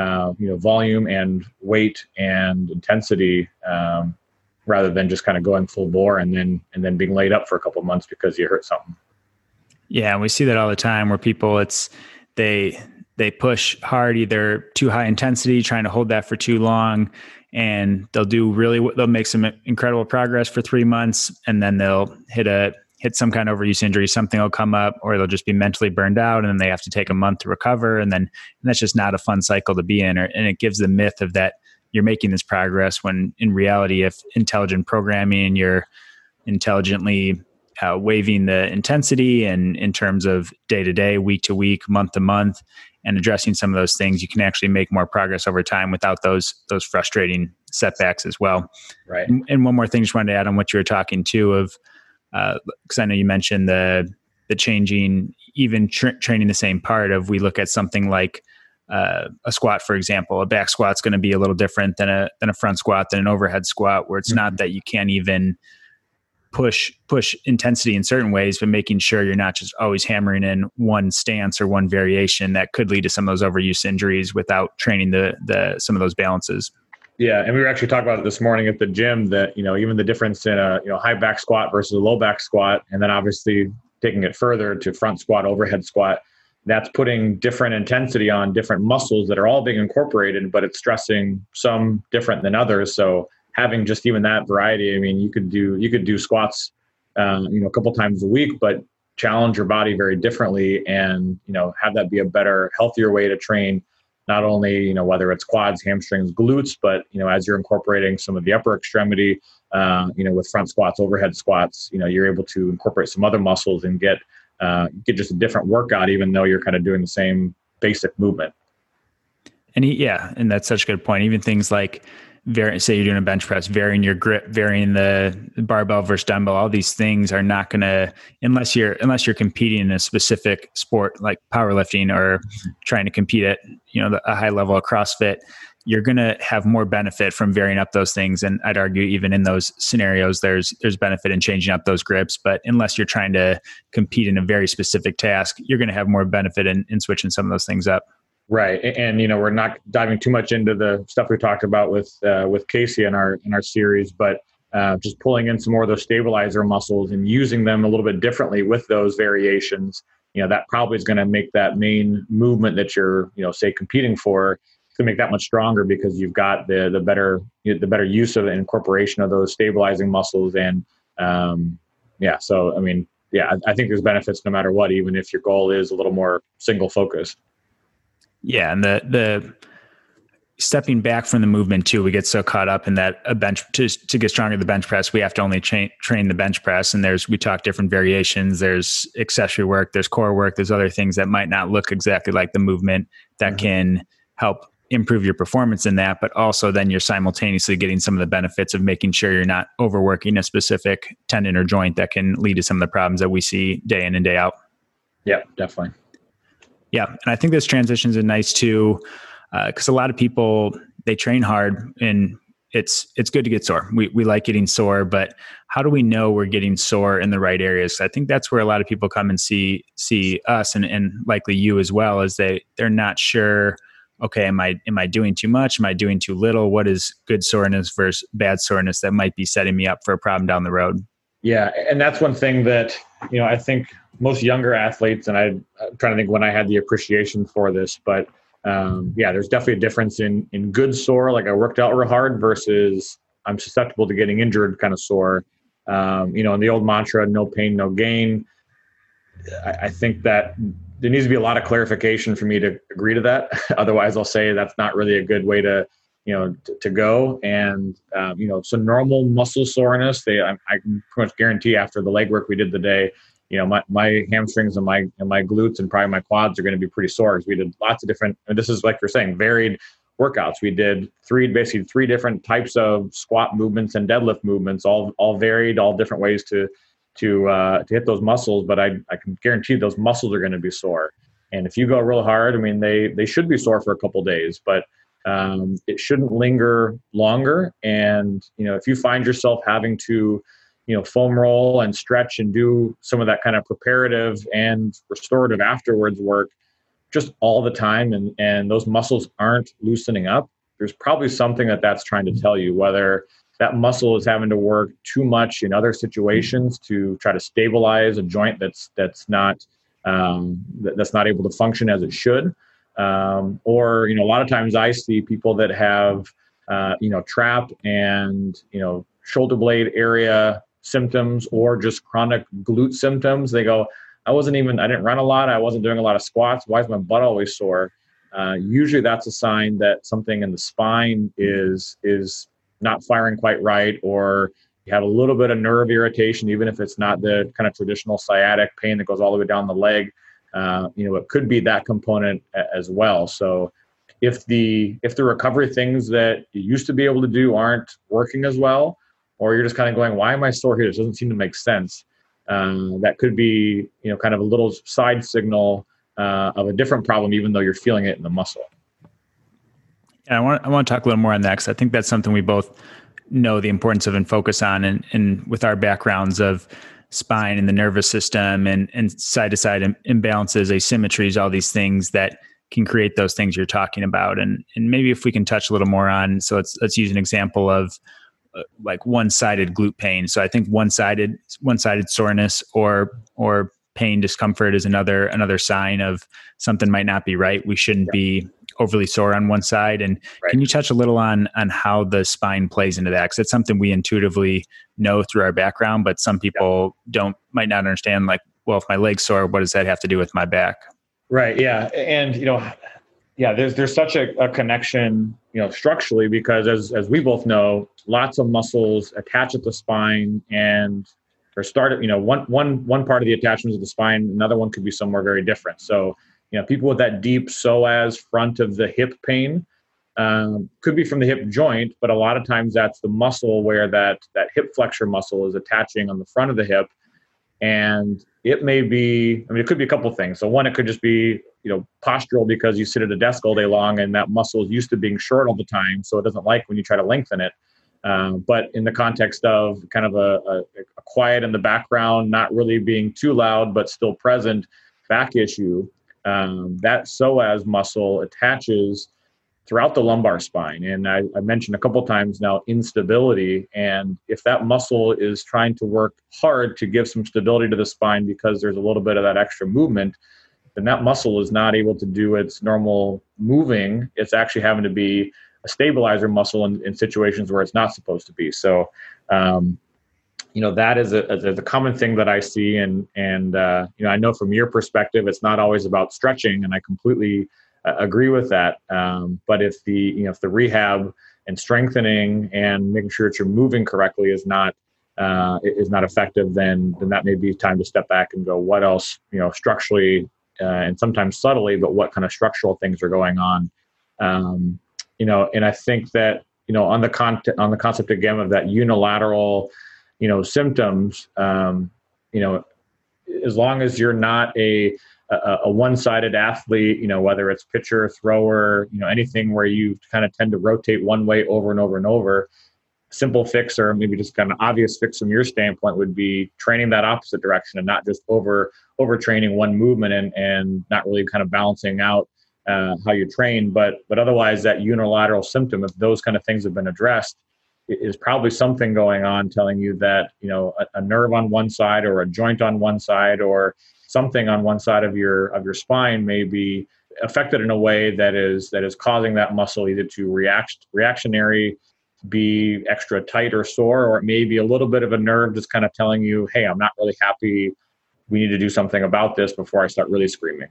volume and weight and intensity, rather than just kind of going full bore and then being laid up for a couple of months because you hurt something. Yeah, and we see that all the time where people they push hard, either too high intensity, trying to hold that for too long, and they'll make some incredible progress for 3 months, and then they'll hit some kind of overuse injury, something will come up, or they'll just be mentally burned out, and then they have to take a month to recover. And that's just not a fun cycle to be in. And it gives the myth of that you're making this progress, when in reality, if intelligent programming, you're intelligently waiving the intensity and in terms of day to day, week to week, month to month, and addressing some of those things, you can actually make more progress over time without those frustrating setbacks as well. Right. And one more thing, just wanted to add on what you were talking to of, because I know you mentioned the changing, even training the same part of, we look at something like a squat, for example. A back squat's going to be a little different than a front squat, than an overhead squat, where it's not that you can't even push intensity in certain ways, but making sure you're not just always hammering in one stance or one variation that could lead to some of those overuse injuries without training some of those balances. Yeah, and we were actually talking about it this morning at the gym, that even the difference in a high back squat versus a low back squat, and then obviously taking it further to front squat, overhead squat, that's putting different intensity on different muscles that are all being incorporated, but it's stressing some different than others. So having just even that variety, I mean, you could do squats, a couple times a week, but challenge your body very differently, and have that be a better, healthier way to train. Not only, whether it's quads, hamstrings, glutes, but, as you're incorporating some of the upper extremity, with front squats, overhead squats, you're able to incorporate some other muscles and get just a different workout, even though you're kind of doing the same basic movement. And that's such a good point. Even things like, say you're doing a bench press, varying your grip, varying the barbell versus dumbbell, all these things are not going to, unless you're competing in a specific sport like powerlifting or trying to compete at, a high level of CrossFit, you're going to have more benefit from varying up those things. And I'd argue even in those scenarios, there's benefit in changing up those grips. But unless you're trying to compete in a very specific task, you're going to have more benefit in switching some of those things up. Right. And we're not diving too much into the stuff we talked about with Casey in our series, but just pulling in some more of those stabilizer muscles and using them a little bit differently with those variations, that probably is going to make that main movement that you're, say competing for, to make that much stronger, because you've got the better use of and incorporation of those stabilizing muscles. And yeah, so I mean, yeah, I think there's benefits no matter what, even if your goal is a little more single focused. Yeah, and the stepping back from the movement too, we get so caught up in that a bench to get stronger, the bench press, we have to only train the bench press. And we talk different variations. There's accessory work, there's core work, there's other things that might not look exactly like the movement that can help improve your performance in that. But also then you're simultaneously getting some of the benefits of making sure you're not overworking a specific tendon or joint that can lead to some of the problems that we see day in and day out. Yeah, definitely. Yeah. And I think this transitions in nice too, because a lot of people, they train hard and it's good to get sore. We like getting sore, but how do we know we're getting sore in the right areas? I think that's where a lot of people come and see us and likely you as well, is they're not sure, okay, am I doing too much? Am I doing too little? What is good soreness versus bad soreness that might be setting me up for a problem down the road? Yeah. And that's one thing that, I think most younger athletes, and I'm trying to think when I had the appreciation for this, but yeah, there's definitely a difference in good sore, like I worked out real hard, versus I'm susceptible to getting injured kind of sore. And the old mantra, no pain, no gain. I think that there needs to be a lot of clarification for me to agree to that. Otherwise, I'll say that's not really a good way to go. And, so normal muscle soreness, I can pretty much guarantee after the leg work we did today, my hamstrings and my glutes and probably my quads are going to be pretty sore, because we did lots of different, and this is like you're saying, varied workouts. We did basically three different types of squat movements and deadlift movements, all varied, all different ways to hit those muscles. But I can guarantee those muscles are going to be sore. And if you go real hard, I mean, they should be sore for a couple of days, but it shouldn't linger longer. And, if you find yourself having to, foam roll and stretch and do some of that kind of preparative and restorative afterwards work just all the time, and those muscles aren't loosening up, there's probably something that's trying to tell you, whether that muscle is having to work too much in other situations to try to stabilize a joint that's not able to function as it should. Or, a lot of times I see people that have, trap and, shoulder blade area symptoms, or just chronic glute symptoms. They go, I didn't run a lot. I wasn't doing a lot of squats. Why is my butt always sore? Usually that's a sign that something in the spine is not firing quite right, or you have a little bit of nerve irritation, even if it's not the kind of traditional sciatic pain that goes all the way down the leg. It could be that component as well. So if the recovery things that you used to be able to do aren't working as well, or you're just kind of going, why am I sore here? This doesn't seem to make sense. That could be, kind of a little side signal of a different problem, even though you're feeling it in the muscle. And I want to talk a little more on that, because I think that's something we both know the importance of and focus on, and with our backgrounds of spine and the nervous system and side to side imbalances, asymmetries, all these things that can create those things you're talking about. And maybe if we can touch a little more on, so let's use an example of like one-sided glute pain. So I think one-sided soreness or pain, discomfort is another sign of something might not be right. We shouldn't be overly sore on one side. And Can you touch a little on how the spine plays into that? Because it's something we intuitively know through our background, but some people might not understand, like, well, if my leg's sore, what does that have to do with my back? Right. Yeah. And, there's such a connection, structurally, because as we both know, lots of muscles attach at the spine or start at, one part of the attachment is the spine. Another one could be somewhere very different. So, people with that deep psoas front of the hip pain could be from the hip joint, but a lot of times that's the muscle where that hip flexor muscle is attaching on the front of the hip. And it may be, it could be a couple of things. So one, it could just be, postural, because you sit at a desk all day long and that muscle is used to being short all the time. So it doesn't like when you try to lengthen it. But in the context of kind of a quiet in the background, not really being too loud, but still present back issue, that psoas muscle attaches throughout the lumbar spine. And I mentioned a couple of times now instability. And if that muscle is trying to work hard to give some stability to the spine because there's a little bit of that extra movement, then that muscle is not able to do its normal moving. It's actually having to be a stabilizer muscle in situations where it's not supposed to be. So, that is a common thing that I see. And I know from your perspective, it's not always about stretching, and I completely agree with that. But if the rehab and strengthening and making sure that you're moving correctly is not effective, then that may be time to step back and go, what else, structurally, and sometimes subtly, but what kind of structural things are going on? And I think that, on the concept again of that unilateral, symptoms, as long as you're not a one-sided athlete, whether it's pitcher, thrower, anything where you kind of tend to rotate one way over and over and over, simple fix, or maybe just kind of obvious fix from your standpoint, would be training that opposite direction and not just overtraining one movement and not really kind of balancing out how you train. But otherwise, that unilateral symptom, if those kind of things have been addressed, is probably something going on telling you that, a nerve on one side or a joint on one side or something on one side of your spine may be affected in a way that is causing that muscle either to reactionary, be extra tight or sore, or it may be a little bit of a nerve just kind of telling you, hey, I'm not really happy. We need to do something about this before I start really screaming.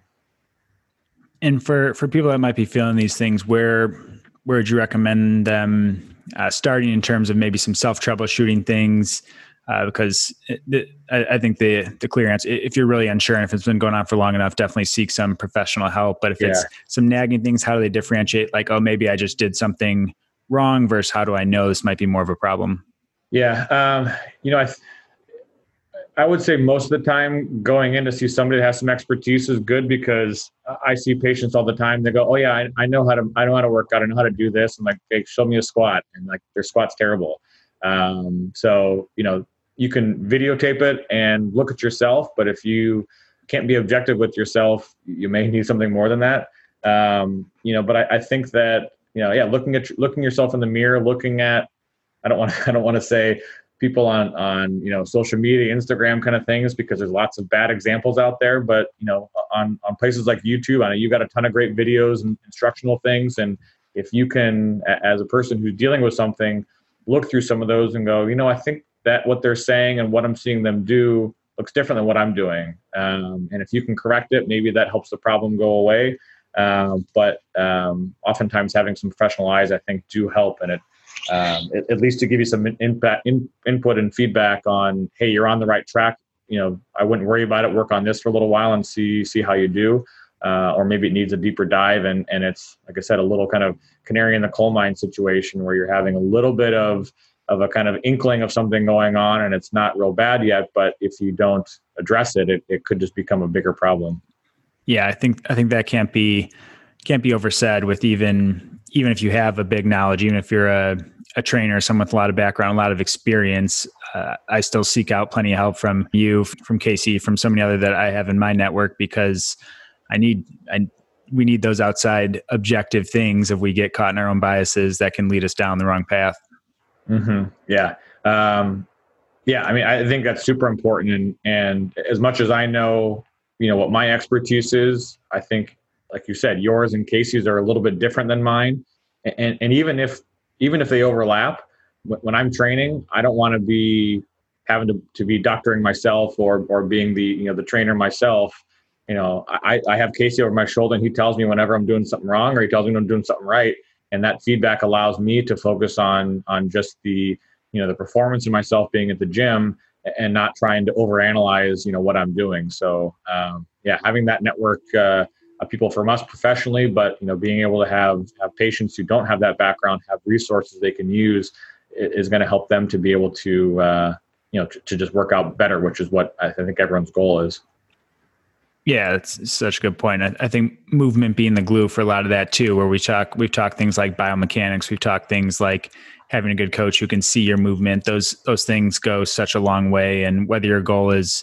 And for people that might be feeling these things, where would you recommend them starting in terms of maybe some self-troubleshooting things? Because I think the clear answer, if you're really unsure and if it's been going on for long enough, definitely seek some professional help. But if it's some nagging things, how do they differentiate? Like, oh, maybe I just did something wrong versus how do I know this might be more of a problem? Yeah. I would say most of the time going in to see somebody that has some expertise is good, because I see patients all the time. They go, oh yeah, I know how to work out. I know how to do this. I'm like, hey, show me a squat. And like, their squat's terrible. So, you can videotape it and look at yourself, but if you can't be objective with yourself, you may need something more than that. But I think that, looking yourself in the mirror, looking at, I don't want to say people on social media, Instagram kind of things, because there's lots of bad examples out there, but, on places like YouTube, I know you got a ton of great videos and instructional things. And if you can, as a person who's dealing with something, look through some of those and go, I think that what they're saying and what I'm seeing them do looks different than what I'm doing. And if you can correct it, maybe that helps the problem go away. But oftentimes having some professional eyes, I think, do help. And it, at least to give you some input and feedback on, hey, you're on the right track. I wouldn't worry about it. Work on this for a little while and see how you do. Or maybe it needs a deeper dive. And it's, like I said, a little kind of canary in the coal mine situation where you're having a little bit of a kind of inkling of something going on, and it's not real bad yet. But if you don't address it, it could just become a bigger problem. Yeah, I think that can't be oversaid. With even if you have a big knowledge, even if you're a trainer, someone with a lot of background, a lot of experience, I still seek out plenty of help from you, from Casey, from so many other that I have in my network, because we need those outside objective things if we get caught in our own biases that can lead us down the wrong path. Mm-hmm. Yeah. I think that's super important. And as much as I know, what my expertise is, I think, like you said, yours and Casey's are a little bit different than mine. And even if they overlap, when I'm training, I don't want to be having to be doctoring myself or being the trainer myself. I have Casey over my shoulder and he tells me whenever I'm doing something wrong, or he tells me when I'm doing something right. And that feedback allows me to focus on just the performance of myself being at the gym and not trying to overanalyze, what I'm doing. So, having that network of people from us professionally, but, being able to have patients who don't have that background, have resources they can use, is going to help them to be able to, to just work out better, which is what I think everyone's goal is. Yeah, that's such a good point. I think movement being the glue for a lot of that too, where we've talked things like biomechanics, we've talked things like having a good coach who can see your movement. Those things go such a long way. And whether your goal is,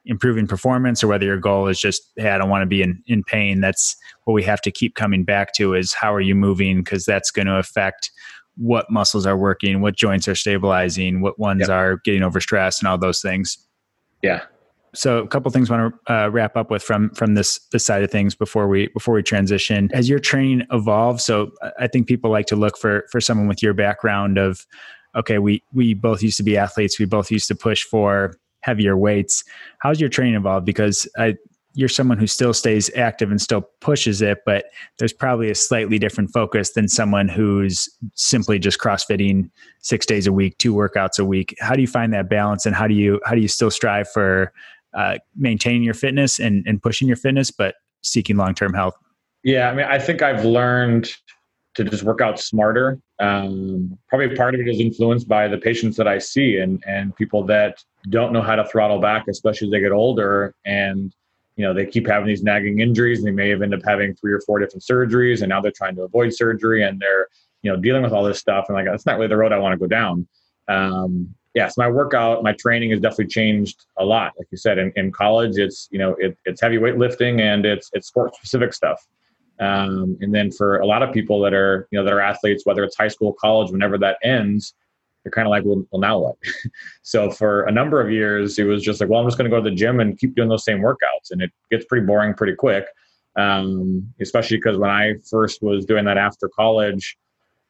improving performance or whether your goal is just, hey, I don't want to be in pain. That's what we have to keep coming back to, is how are you moving? Because that's going to affect what muscles are working, what joints are stabilizing, what ones are getting overstressed, and all those things. Yeah. So a couple of things I want to wrap up with from this side of things before we transition. As your training evolves, so I think people like to look for someone with your background of, okay, we both used to be athletes, we both used to push for heavier weights. How's your training evolved? Because you're someone who still stays active and still pushes it, but there's probably a slightly different focus than someone who's simply just CrossFitting 6 days a week, 2 workouts a week. How do you find that balance, and how do you still strive for maintaining your fitness and pushing your fitness, but seeking long-term health? Yeah, I mean, I think I've learned to just work out smarter. Probably part of it is influenced by the patients that I see and people that don't know how to throttle back, especially as they get older. And, they keep having these nagging injuries, and they may have ended up having 3 or 4 different surgeries. And now they're trying to avoid surgery, and they're, dealing with all this stuff. And like, that's not really the road I want to go down. So my training has definitely changed a lot. Like you said, in college, it's, it's heavy weightlifting and it's sport specific stuff. And then for a lot of people that are, that are athletes, whether it's high school, college, whenever that ends, they're kind of like, well, now what? So for a number of years, it was just like, well, I'm just going to go to the gym and keep doing those same workouts. And it gets pretty boring pretty quick. Especially because when I first was doing that after college,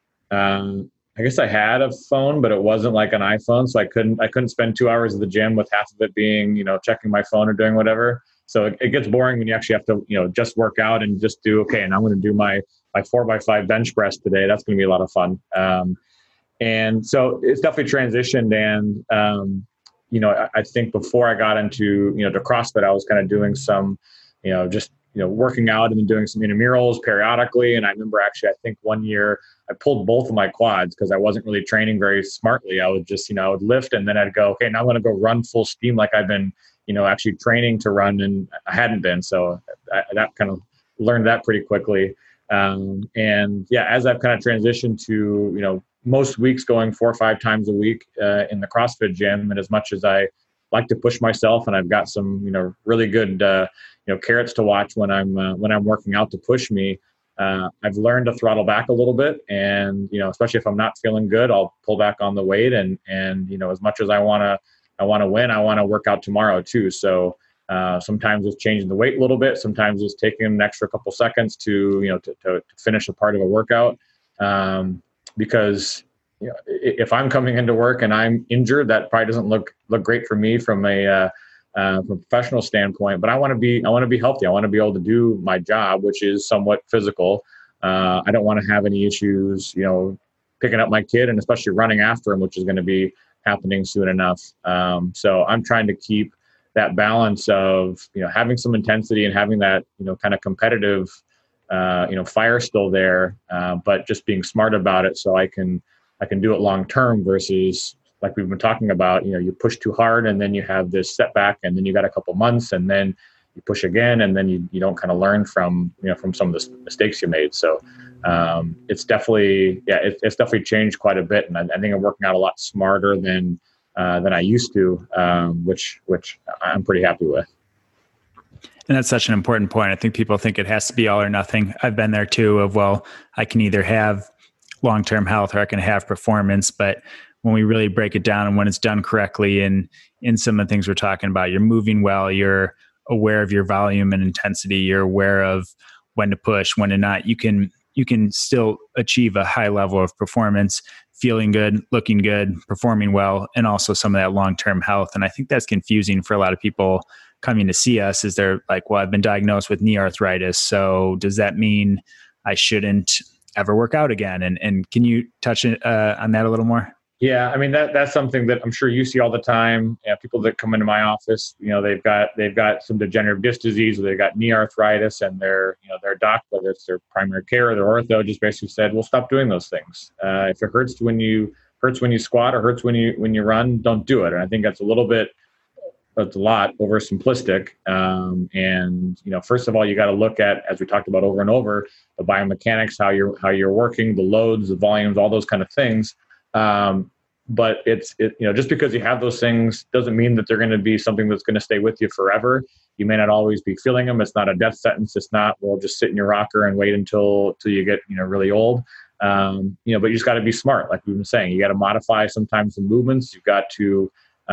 I guess I had a phone, but it wasn't like an iPhone. So I couldn't spend 2 hours at the gym with half of it being, checking my phone or doing whatever. So it gets boring when you actually have to, just work out and just do, okay, and I'm going to do my 4x5 bench press today. That's going to be a lot of fun. And so it's definitely transitioned. And, I think before I got into, to CrossFit, I was kind of doing some, working out and then doing some intramurals periodically. And I remember actually, I think one year I pulled both of my quads because I wasn't really training very smartly. I would just, I would lift and then I'd go, okay, now I'm going to go run full steam like I've been, actually training to run, and I hadn't been. So that kind of learned that pretty quickly. As I've kind of transitioned to, most weeks going 4 or 5 times a week in the CrossFit gym, and as much as I like to push myself, and I've got some, really good, carrots to watch when I'm working out to push me. I've learned to throttle back a little bit, and especially if I'm not feeling good, I'll pull back on the weight, and as much as I want to win, I want to work out tomorrow too. So sometimes it's changing the weight a little bit. Sometimes it's taking an extra couple seconds to finish a part of a workout. Because if I'm coming into work and I'm injured, that probably doesn't look great for me from a professional standpoint. But I want to be healthy. I want to be able to do my job, which is somewhat physical. I don't want to have any issues, picking up my kid and especially running after him, which is going to be happening soon enough. So I'm trying to keep that balance of having some intensity and having that kind of competitive fire still there, but just being smart about it so I can do it long term versus like we've been talking about, you push too hard and then you have this setback and then you got a couple months and then you push again and then you don't kind of learn from some of the mistakes you made. So it's definitely changed quite a bit, and I think I'm working out a lot smarter than I used to, which I'm pretty happy with. And that's such an important point. I think people think it has to be all or nothing. I've been there too of, well, I can either have long-term health or I can have performance. But when we really break it down and when it's done correctly and in some of the things we're talking about, you're moving well, you're aware of your volume and intensity, you're aware of when to push, when to not, you can still achieve a high level of performance, feeling good, looking good, performing well, and also some of that long-term health. And I think that's confusing for a lot of people coming to see us, is they're like, well, I've been diagnosed with knee arthritis, so does that mean I shouldn't ever work out again? And can you touch on that a little more? Yeah, I mean that's something that I'm sure you see all the time. People that come into my office, they've got some degenerative disc disease, or they've got knee arthritis, and their doc, whether it's their primary care or their ortho, just basically said, "Well, stop doing those things. If it hurts when you squat or hurts when you run, don't do it." And I think that's a lot oversimplistic. First of all, you got to look at, as we talked about over and over, the biomechanics, how you're working, the loads, the volumes, all those kind of things. but just because you have those things doesn't mean that they're going to be something that's going to stay with you forever. You may not always be feeling them. It's not a death sentence. It's not, well, just sit in your rocker and wait until you get, really old. But you just got to be smart. Like we've been saying, you got to modify sometimes the movements. You've got to,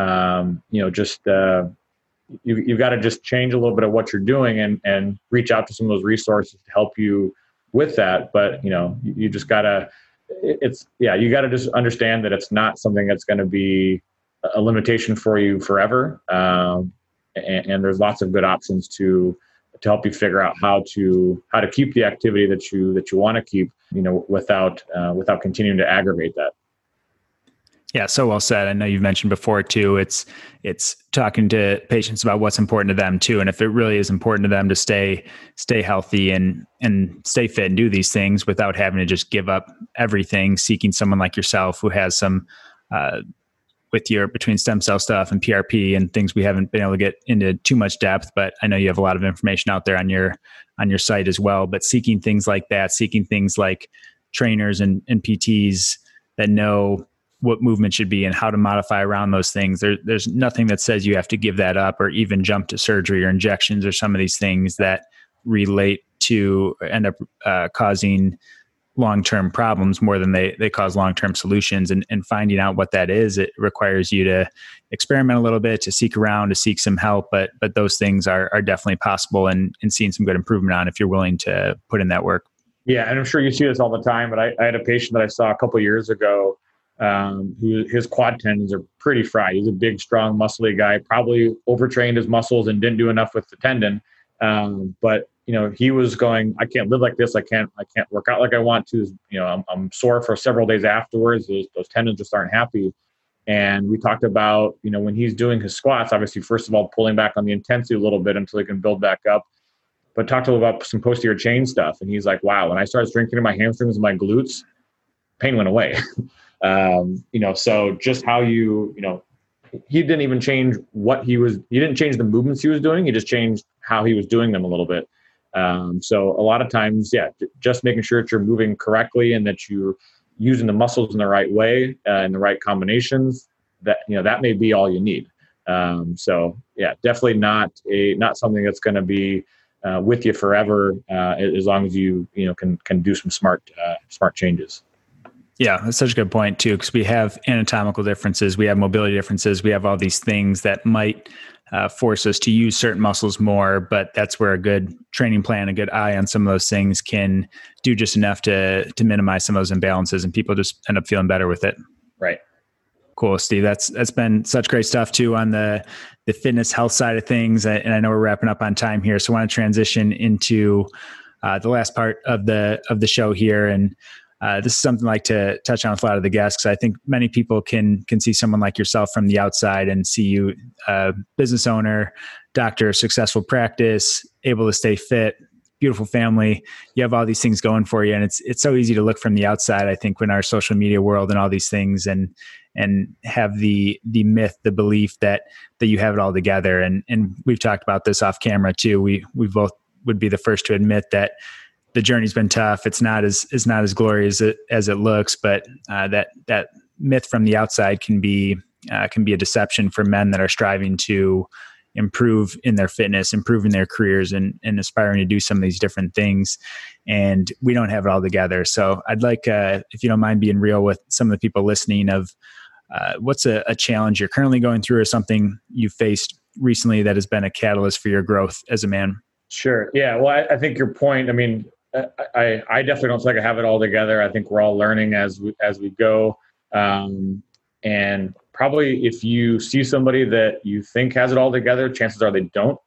you've got to just change a little bit of what you're doing and reach out to some of those resources to help you with that. But, you just got to, you got to just understand that it's not something that's going to be a limitation for you forever. And there's lots of good options to help you figure out how to keep the activity that you want to keep, without continuing to aggravate that. Yeah, so well said. I know you've mentioned before too, it's talking to patients about what's important to them too. And if it really is important to them to stay healthy and stay fit and do these things without having to just give up everything, seeking someone like yourself who has some between stem cell stuff and PRP and things we haven't been able to get into too much depth, but I know you have a lot of information out there on your site as well. But seeking things like that, seeking things like trainers and PTs that know what movement should be and how to modify around those things. There's nothing that says you have to give that up or even jump to surgery or injections or some of these things that relate to end up causing long-term problems more than they cause long-term solutions. And finding out what that is, it requires you to experiment a little bit, to seek around, to seek some help. But those things are definitely possible and seeing some good improvement on if you're willing to put in that work. Yeah, and I'm sure you see this all the time, but I had a patient that I saw a couple of years ago who his quad tendons are pretty fried. He's a big, strong, muscly guy, probably overtrained his muscles and didn't do enough with the tendon. But he was going, I can't live like this. I can't work out like I want to. I'm sore for several days afterwards. Those tendons just aren't happy. And we talked about, when he's doing his squats, obviously, first of all, pulling back on the intensity a little bit until he can build back up. But talked to him about some posterior chain stuff. And he's like, wow, when I started strengthening my hamstrings and my glutes, pain went away. So just how he didn't even change he didn't change the movements he was doing. He just changed how he was doing them a little bit. So a lot of times, just making sure that you're moving correctly and that you're using the muscles in the right way, in the right combinations, that may be all you need. Definitely not something that's going to be with you forever, as long as you can do some smart changes. Yeah, that's such a good point too, because we have anatomical differences, we have mobility differences, we have all these things that might force us to use certain muscles more, but that's where a good training plan, a good eye on some of those things can do just enough to minimize some of those imbalances, and people just end up feeling better with it. Right. Cool, Steve. That's been such great stuff too on the fitness health side of things. And I know we're wrapping up on time here, so I want to transition into the last part of the show here. And this is something I like to touch on with a lot of the guests. I think many people can see someone like yourself from the outside and see you a business owner, doctor, successful practice, able to stay fit, beautiful family. You have all these things going for you. And it's so easy to look from the outside, I think, when our social media world and all these things and have the myth, the belief that you have it all together. And we've talked about this off camera too. We both would be the first to admit that the journey's been tough. It's not as glorious as it looks, but that myth from the outside can be a deception for men that are striving to improve in their fitness, improve in their careers, and aspiring to do some of these different things. And we don't have it all together. So I'd like, if you don't mind being real with some of the people listening, of what's a challenge you're currently going through or something you've faced recently that has been a catalyst for your growth as a man. Sure. Yeah. Well, I think your point, I definitely don't feel like I have it all together. I think we're all learning as we go. And probably if you see somebody that you think has it all together, chances are they don't.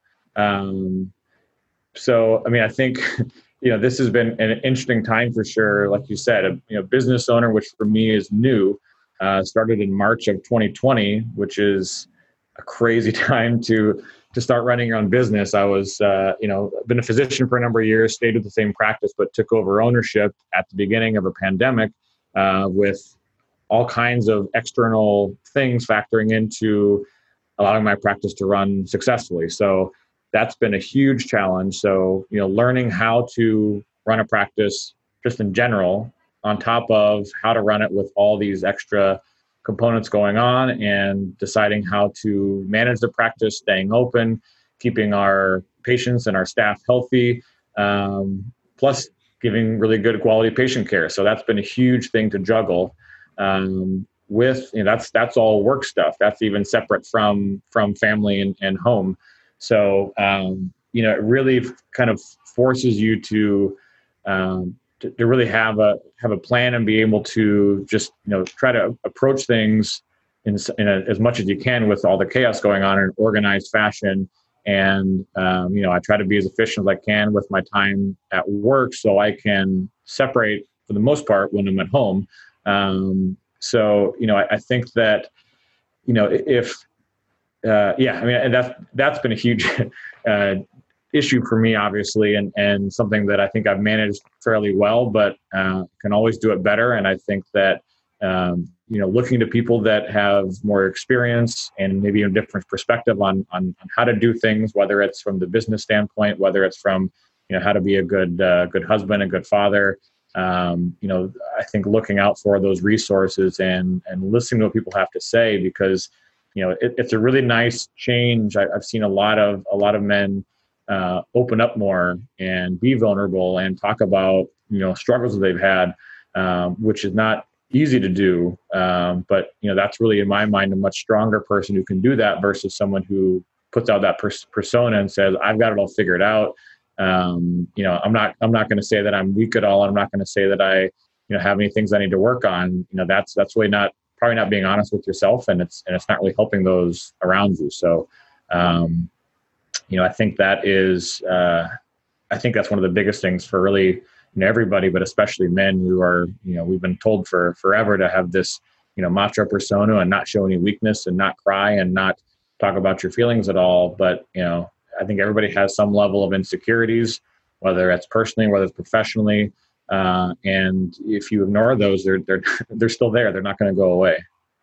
I think, this has been an interesting time for sure. Like you said, a business owner, which for me is new, started in March of 2020, which is a crazy time to start running your own business. I was, been a physician for a number of years, stayed with the same practice, but took over ownership at the beginning of a pandemic with all kinds of external things factoring into allowing my practice to run successfully. So that's been a huge challenge. So, learning how to run a practice just in general, on top of how to run it with all these extra components going on and deciding how to manage the practice, staying open, keeping our patients and our staff healthy, plus giving really good quality patient care. So that's been a huge thing to juggle. With that's all work stuff. That's even separate from family and home. So it really kind of forces you to really have a plan and be able to just try to approach things in as much as you can with all the chaos going on in an organized fashion. And I try to be as efficient as I can with my time at work, so I can separate for the most part when I'm at home. I think that and that's been a huge issue for me, obviously, and something that I think I've managed fairly well, but can always do it better. And I think that looking to people that have more experience and maybe a different perspective on how to do things, whether it's from the business standpoint, whether it's from how to be a good husband, a good father. I think looking out for those resources and listening to what people have to say, because it's a really nice change. I've seen a lot of men open up more and be vulnerable and talk about struggles that they've had, which is not easy to do. But that's really, in my mind, a much stronger person who can do that versus someone who puts out that persona and says, "I've got it all figured out." I'm not going to say that I'm weak at all. I'm not going to say that I have any things I need to work on. That's really probably not being honest with yourself, and it's not really helping those around you. So, I think that is, I think that's one of the biggest things for really everybody, but especially men who are, we've been told for forever to have this, macho persona and not show any weakness and not cry and not talk about your feelings at all. But, I think everybody has some level of insecurities, whether it's personally, whether it's professionally. And if you ignore those, they're still there. They're not going to go away.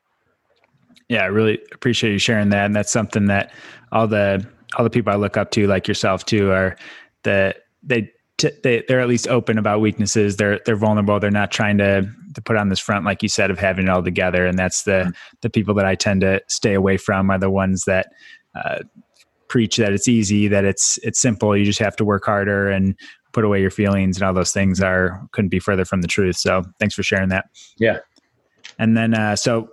Yeah, I really appreciate you sharing that. And that's something that all the people I look up to, like yourself too, are that they're at least open about weaknesses. They're vulnerable. They're not trying to put on this front, like you said, of having it all together. And that's the people that I tend to stay away from, are the ones that preach that it's easy, that it's simple. You just have to work harder and put away your feelings, and all those things couldn't be further from the truth. So thanks for sharing that. Yeah. And then, so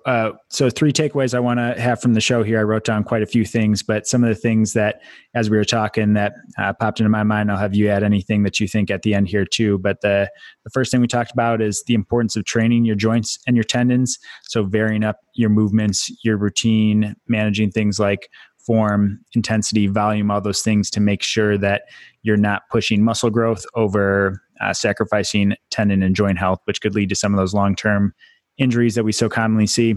3 takeaways I want to have from the show here. I wrote down quite a few things, but some of the things that, as we were talking, that popped into my mind, I'll have you add anything that you think at the end here too. But the first thing we talked about is the importance of training your joints and your tendons. So varying up your movements, your routine, managing things like form, intensity, volume, all those things to make sure that you're not pushing muscle growth over sacrificing tendon and joint health, which could lead to some of those long-term injuries that we so commonly see.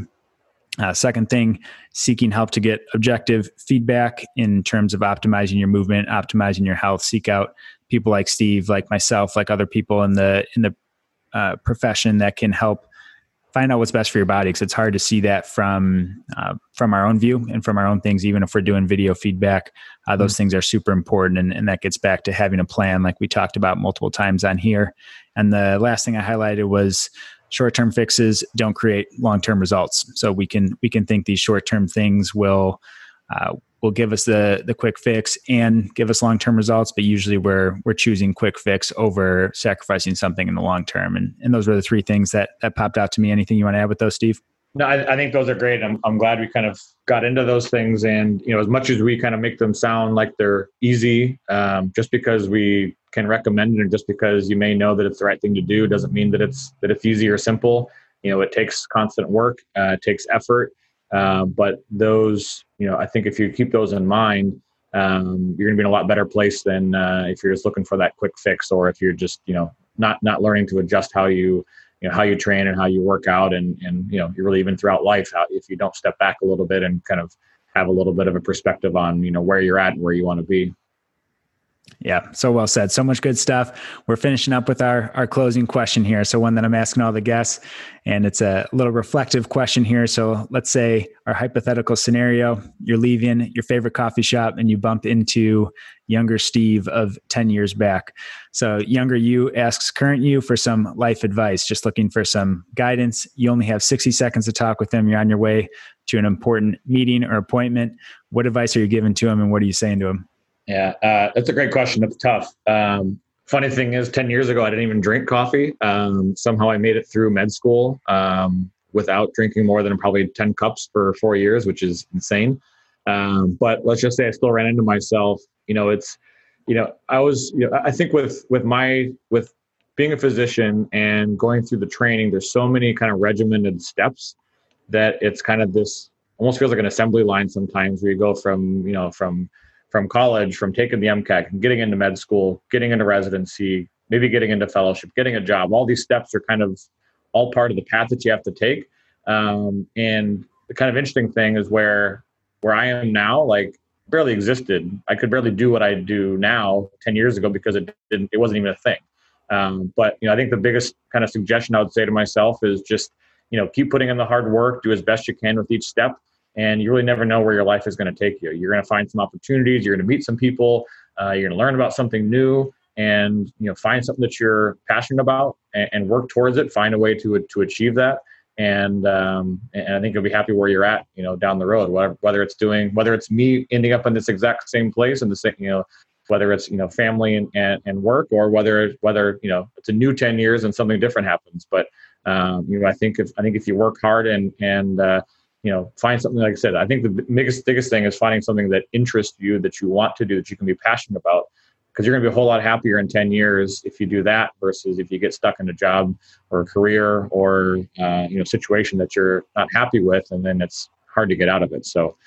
Second thing, seeking help to get objective feedback in terms of optimizing your movement, optimizing your health. Seek out people like Steve, like myself, like other people in the profession that can help find out what's best for your body, because it's hard to see that from our own view and from our own things. Even if we're doing video feedback, those things are super important, and that gets back to having a plan, like we talked about multiple times on here. And the last thing I highlighted was short-term fixes don't create long-term results. So we can think these short-term things will give us the quick fix and give us long-term results, but usually we're choosing quick fix over sacrificing something in the long term. And those were the 3 things that popped out to me. Anything you want to add with those, Steve? No, I think those are great. I'm glad we kind of got into those things. And, as much as we kind of make them sound like they're easy, just because we can recommend it, or just because you may know that it's the right thing to do, doesn't mean that it's easy or simple. It takes constant work, it takes effort. But those, I think if you keep those in mind, you're going to be in a lot better place than if you're just looking for that quick fix, or if you're just, not learning to adjust how you train and how you work out, and you're really even throughout life, if you don't step back a little bit and kind of have a little bit of a perspective on, where you're at and where you want to be. Yeah. So well said. So much good stuff. We're finishing up with our closing question here. So one that I'm asking all the guests, and it's a little reflective question here. So let's say our hypothetical scenario, you're leaving your favorite coffee shop and you bump into younger Steve of 10 years back. So younger you asks current you for some life advice, just looking for some guidance. You only have 60 seconds to talk with him. You're on your way to an important meeting or appointment. What advice are you giving to him and what are you saying to him? Yeah, that's a great question. That's tough. Funny thing is, 10 years ago, I didn't even drink coffee. Somehow I made it through med school without drinking more than probably 10 cups for 4 years, which is insane. But let's just say I still ran into myself. I think with being a physician and going through the training, there's so many kind of regimented steps that it's kind of this almost feels like an assembly line sometimes where you go from college, from taking the MCAT and getting into med school, getting into residency, maybe getting into fellowship, getting a job. All these steps are kind of all part of the path that you have to take. And the kind of interesting thing is where I am now, like barely existed. I could barely do what I do now 10 years ago because it wasn't even a thing. But I think the biggest kind of suggestion I would say to myself is just, keep putting in the hard work, do as best you can with each step. And you really never know where your life is going to take you. You're going to find some opportunities. You're going to meet some people. You're going to learn about something new, and find something that you're passionate about and work towards it. Find a way to achieve that. And I think you'll be happy where you're at, down the road. Whether it's me ending up in this exact same place and the same, whether it's family and work, or whether it's a new 10 years and something different happens. But I think if you work hard and find something, like I said, I think the biggest thing is finding something that interests you, that you want to do, that you can be passionate about, because you're going to be a whole lot happier in 10 years if you do that versus if you get stuck in a job or a career or, situation that you're not happy with, and then it's hard to get out of it. So,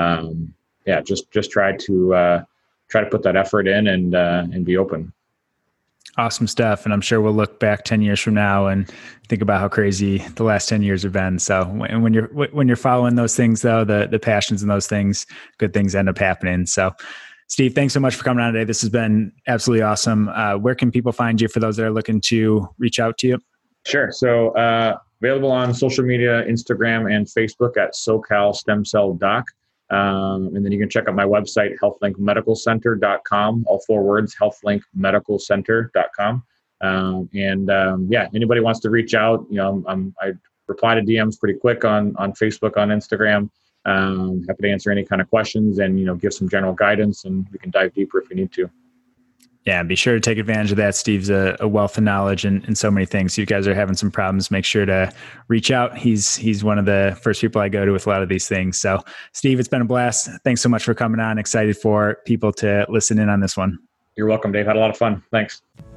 just try to put that effort in and be open. Awesome stuff. And I'm sure we'll look back 10 years from now and think about how crazy the last 10 years have been. So when you're following those things, though, the passions and those things, good things end up happening. So Steve, thanks so much for coming on today. This has been absolutely awesome. Where can people find you for those that are looking to reach out to you? Sure. So available on social media, Instagram and Facebook at SoCal Stem Cell Doc. And then you can check out my website, healthlinkmedicalcenter.com, all 4 words, healthlinkmedicalcenter.com. Anybody wants to reach out, I reply to DMs pretty quick on Facebook, on Instagram. Happy to answer any kind of questions and, give some general guidance, and we can dive deeper if you need to. Yeah, be sure to take advantage of that. Steve's a wealth of knowledge in so many things. If you guys are having some problems, make sure to reach out. He's one of the first people I go to with a lot of these things. So Steve, it's been a blast. Thanks so much for coming on. Excited for people to listen in on this one. You're welcome, Dave. Had a lot of fun. Thanks.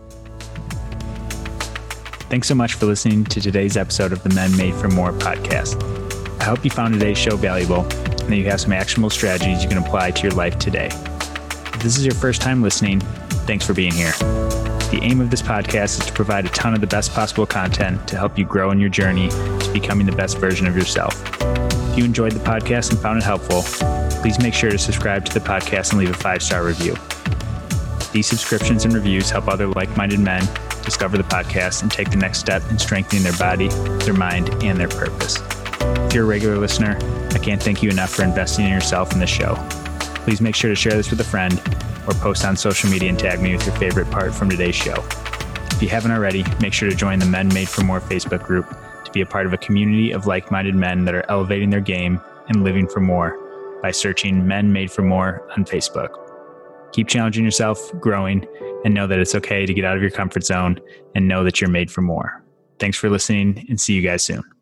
Thanks so much for listening to today's episode of the Men Made for More podcast. I hope you found today's show valuable and that you have some actionable strategies you can apply to your life today. If this is your first time listening, thanks for being here. The aim of this podcast is to provide a ton of the best possible content to help you grow in your journey to becoming the best version of yourself. If you enjoyed the podcast and found it helpful, please make sure to subscribe to the podcast and leave a 5-star review. These subscriptions and reviews help other like-minded men discover the podcast and take the next step in strengthening their body, their mind, and their purpose. If you're a regular listener, I can't thank you enough for investing in yourself in this show. Please make sure to share this with a friend or post on social media and tag me with your favorite part from today's show. If you haven't already, make sure to join the Men Made for More Facebook group to be a part of a community of like-minded men that are elevating their game and living for more by searching Men Made for More on Facebook. Keep challenging yourself, growing, and know that it's okay to get out of your comfort zone and know that you're made for more. Thanks for listening, and see you guys soon.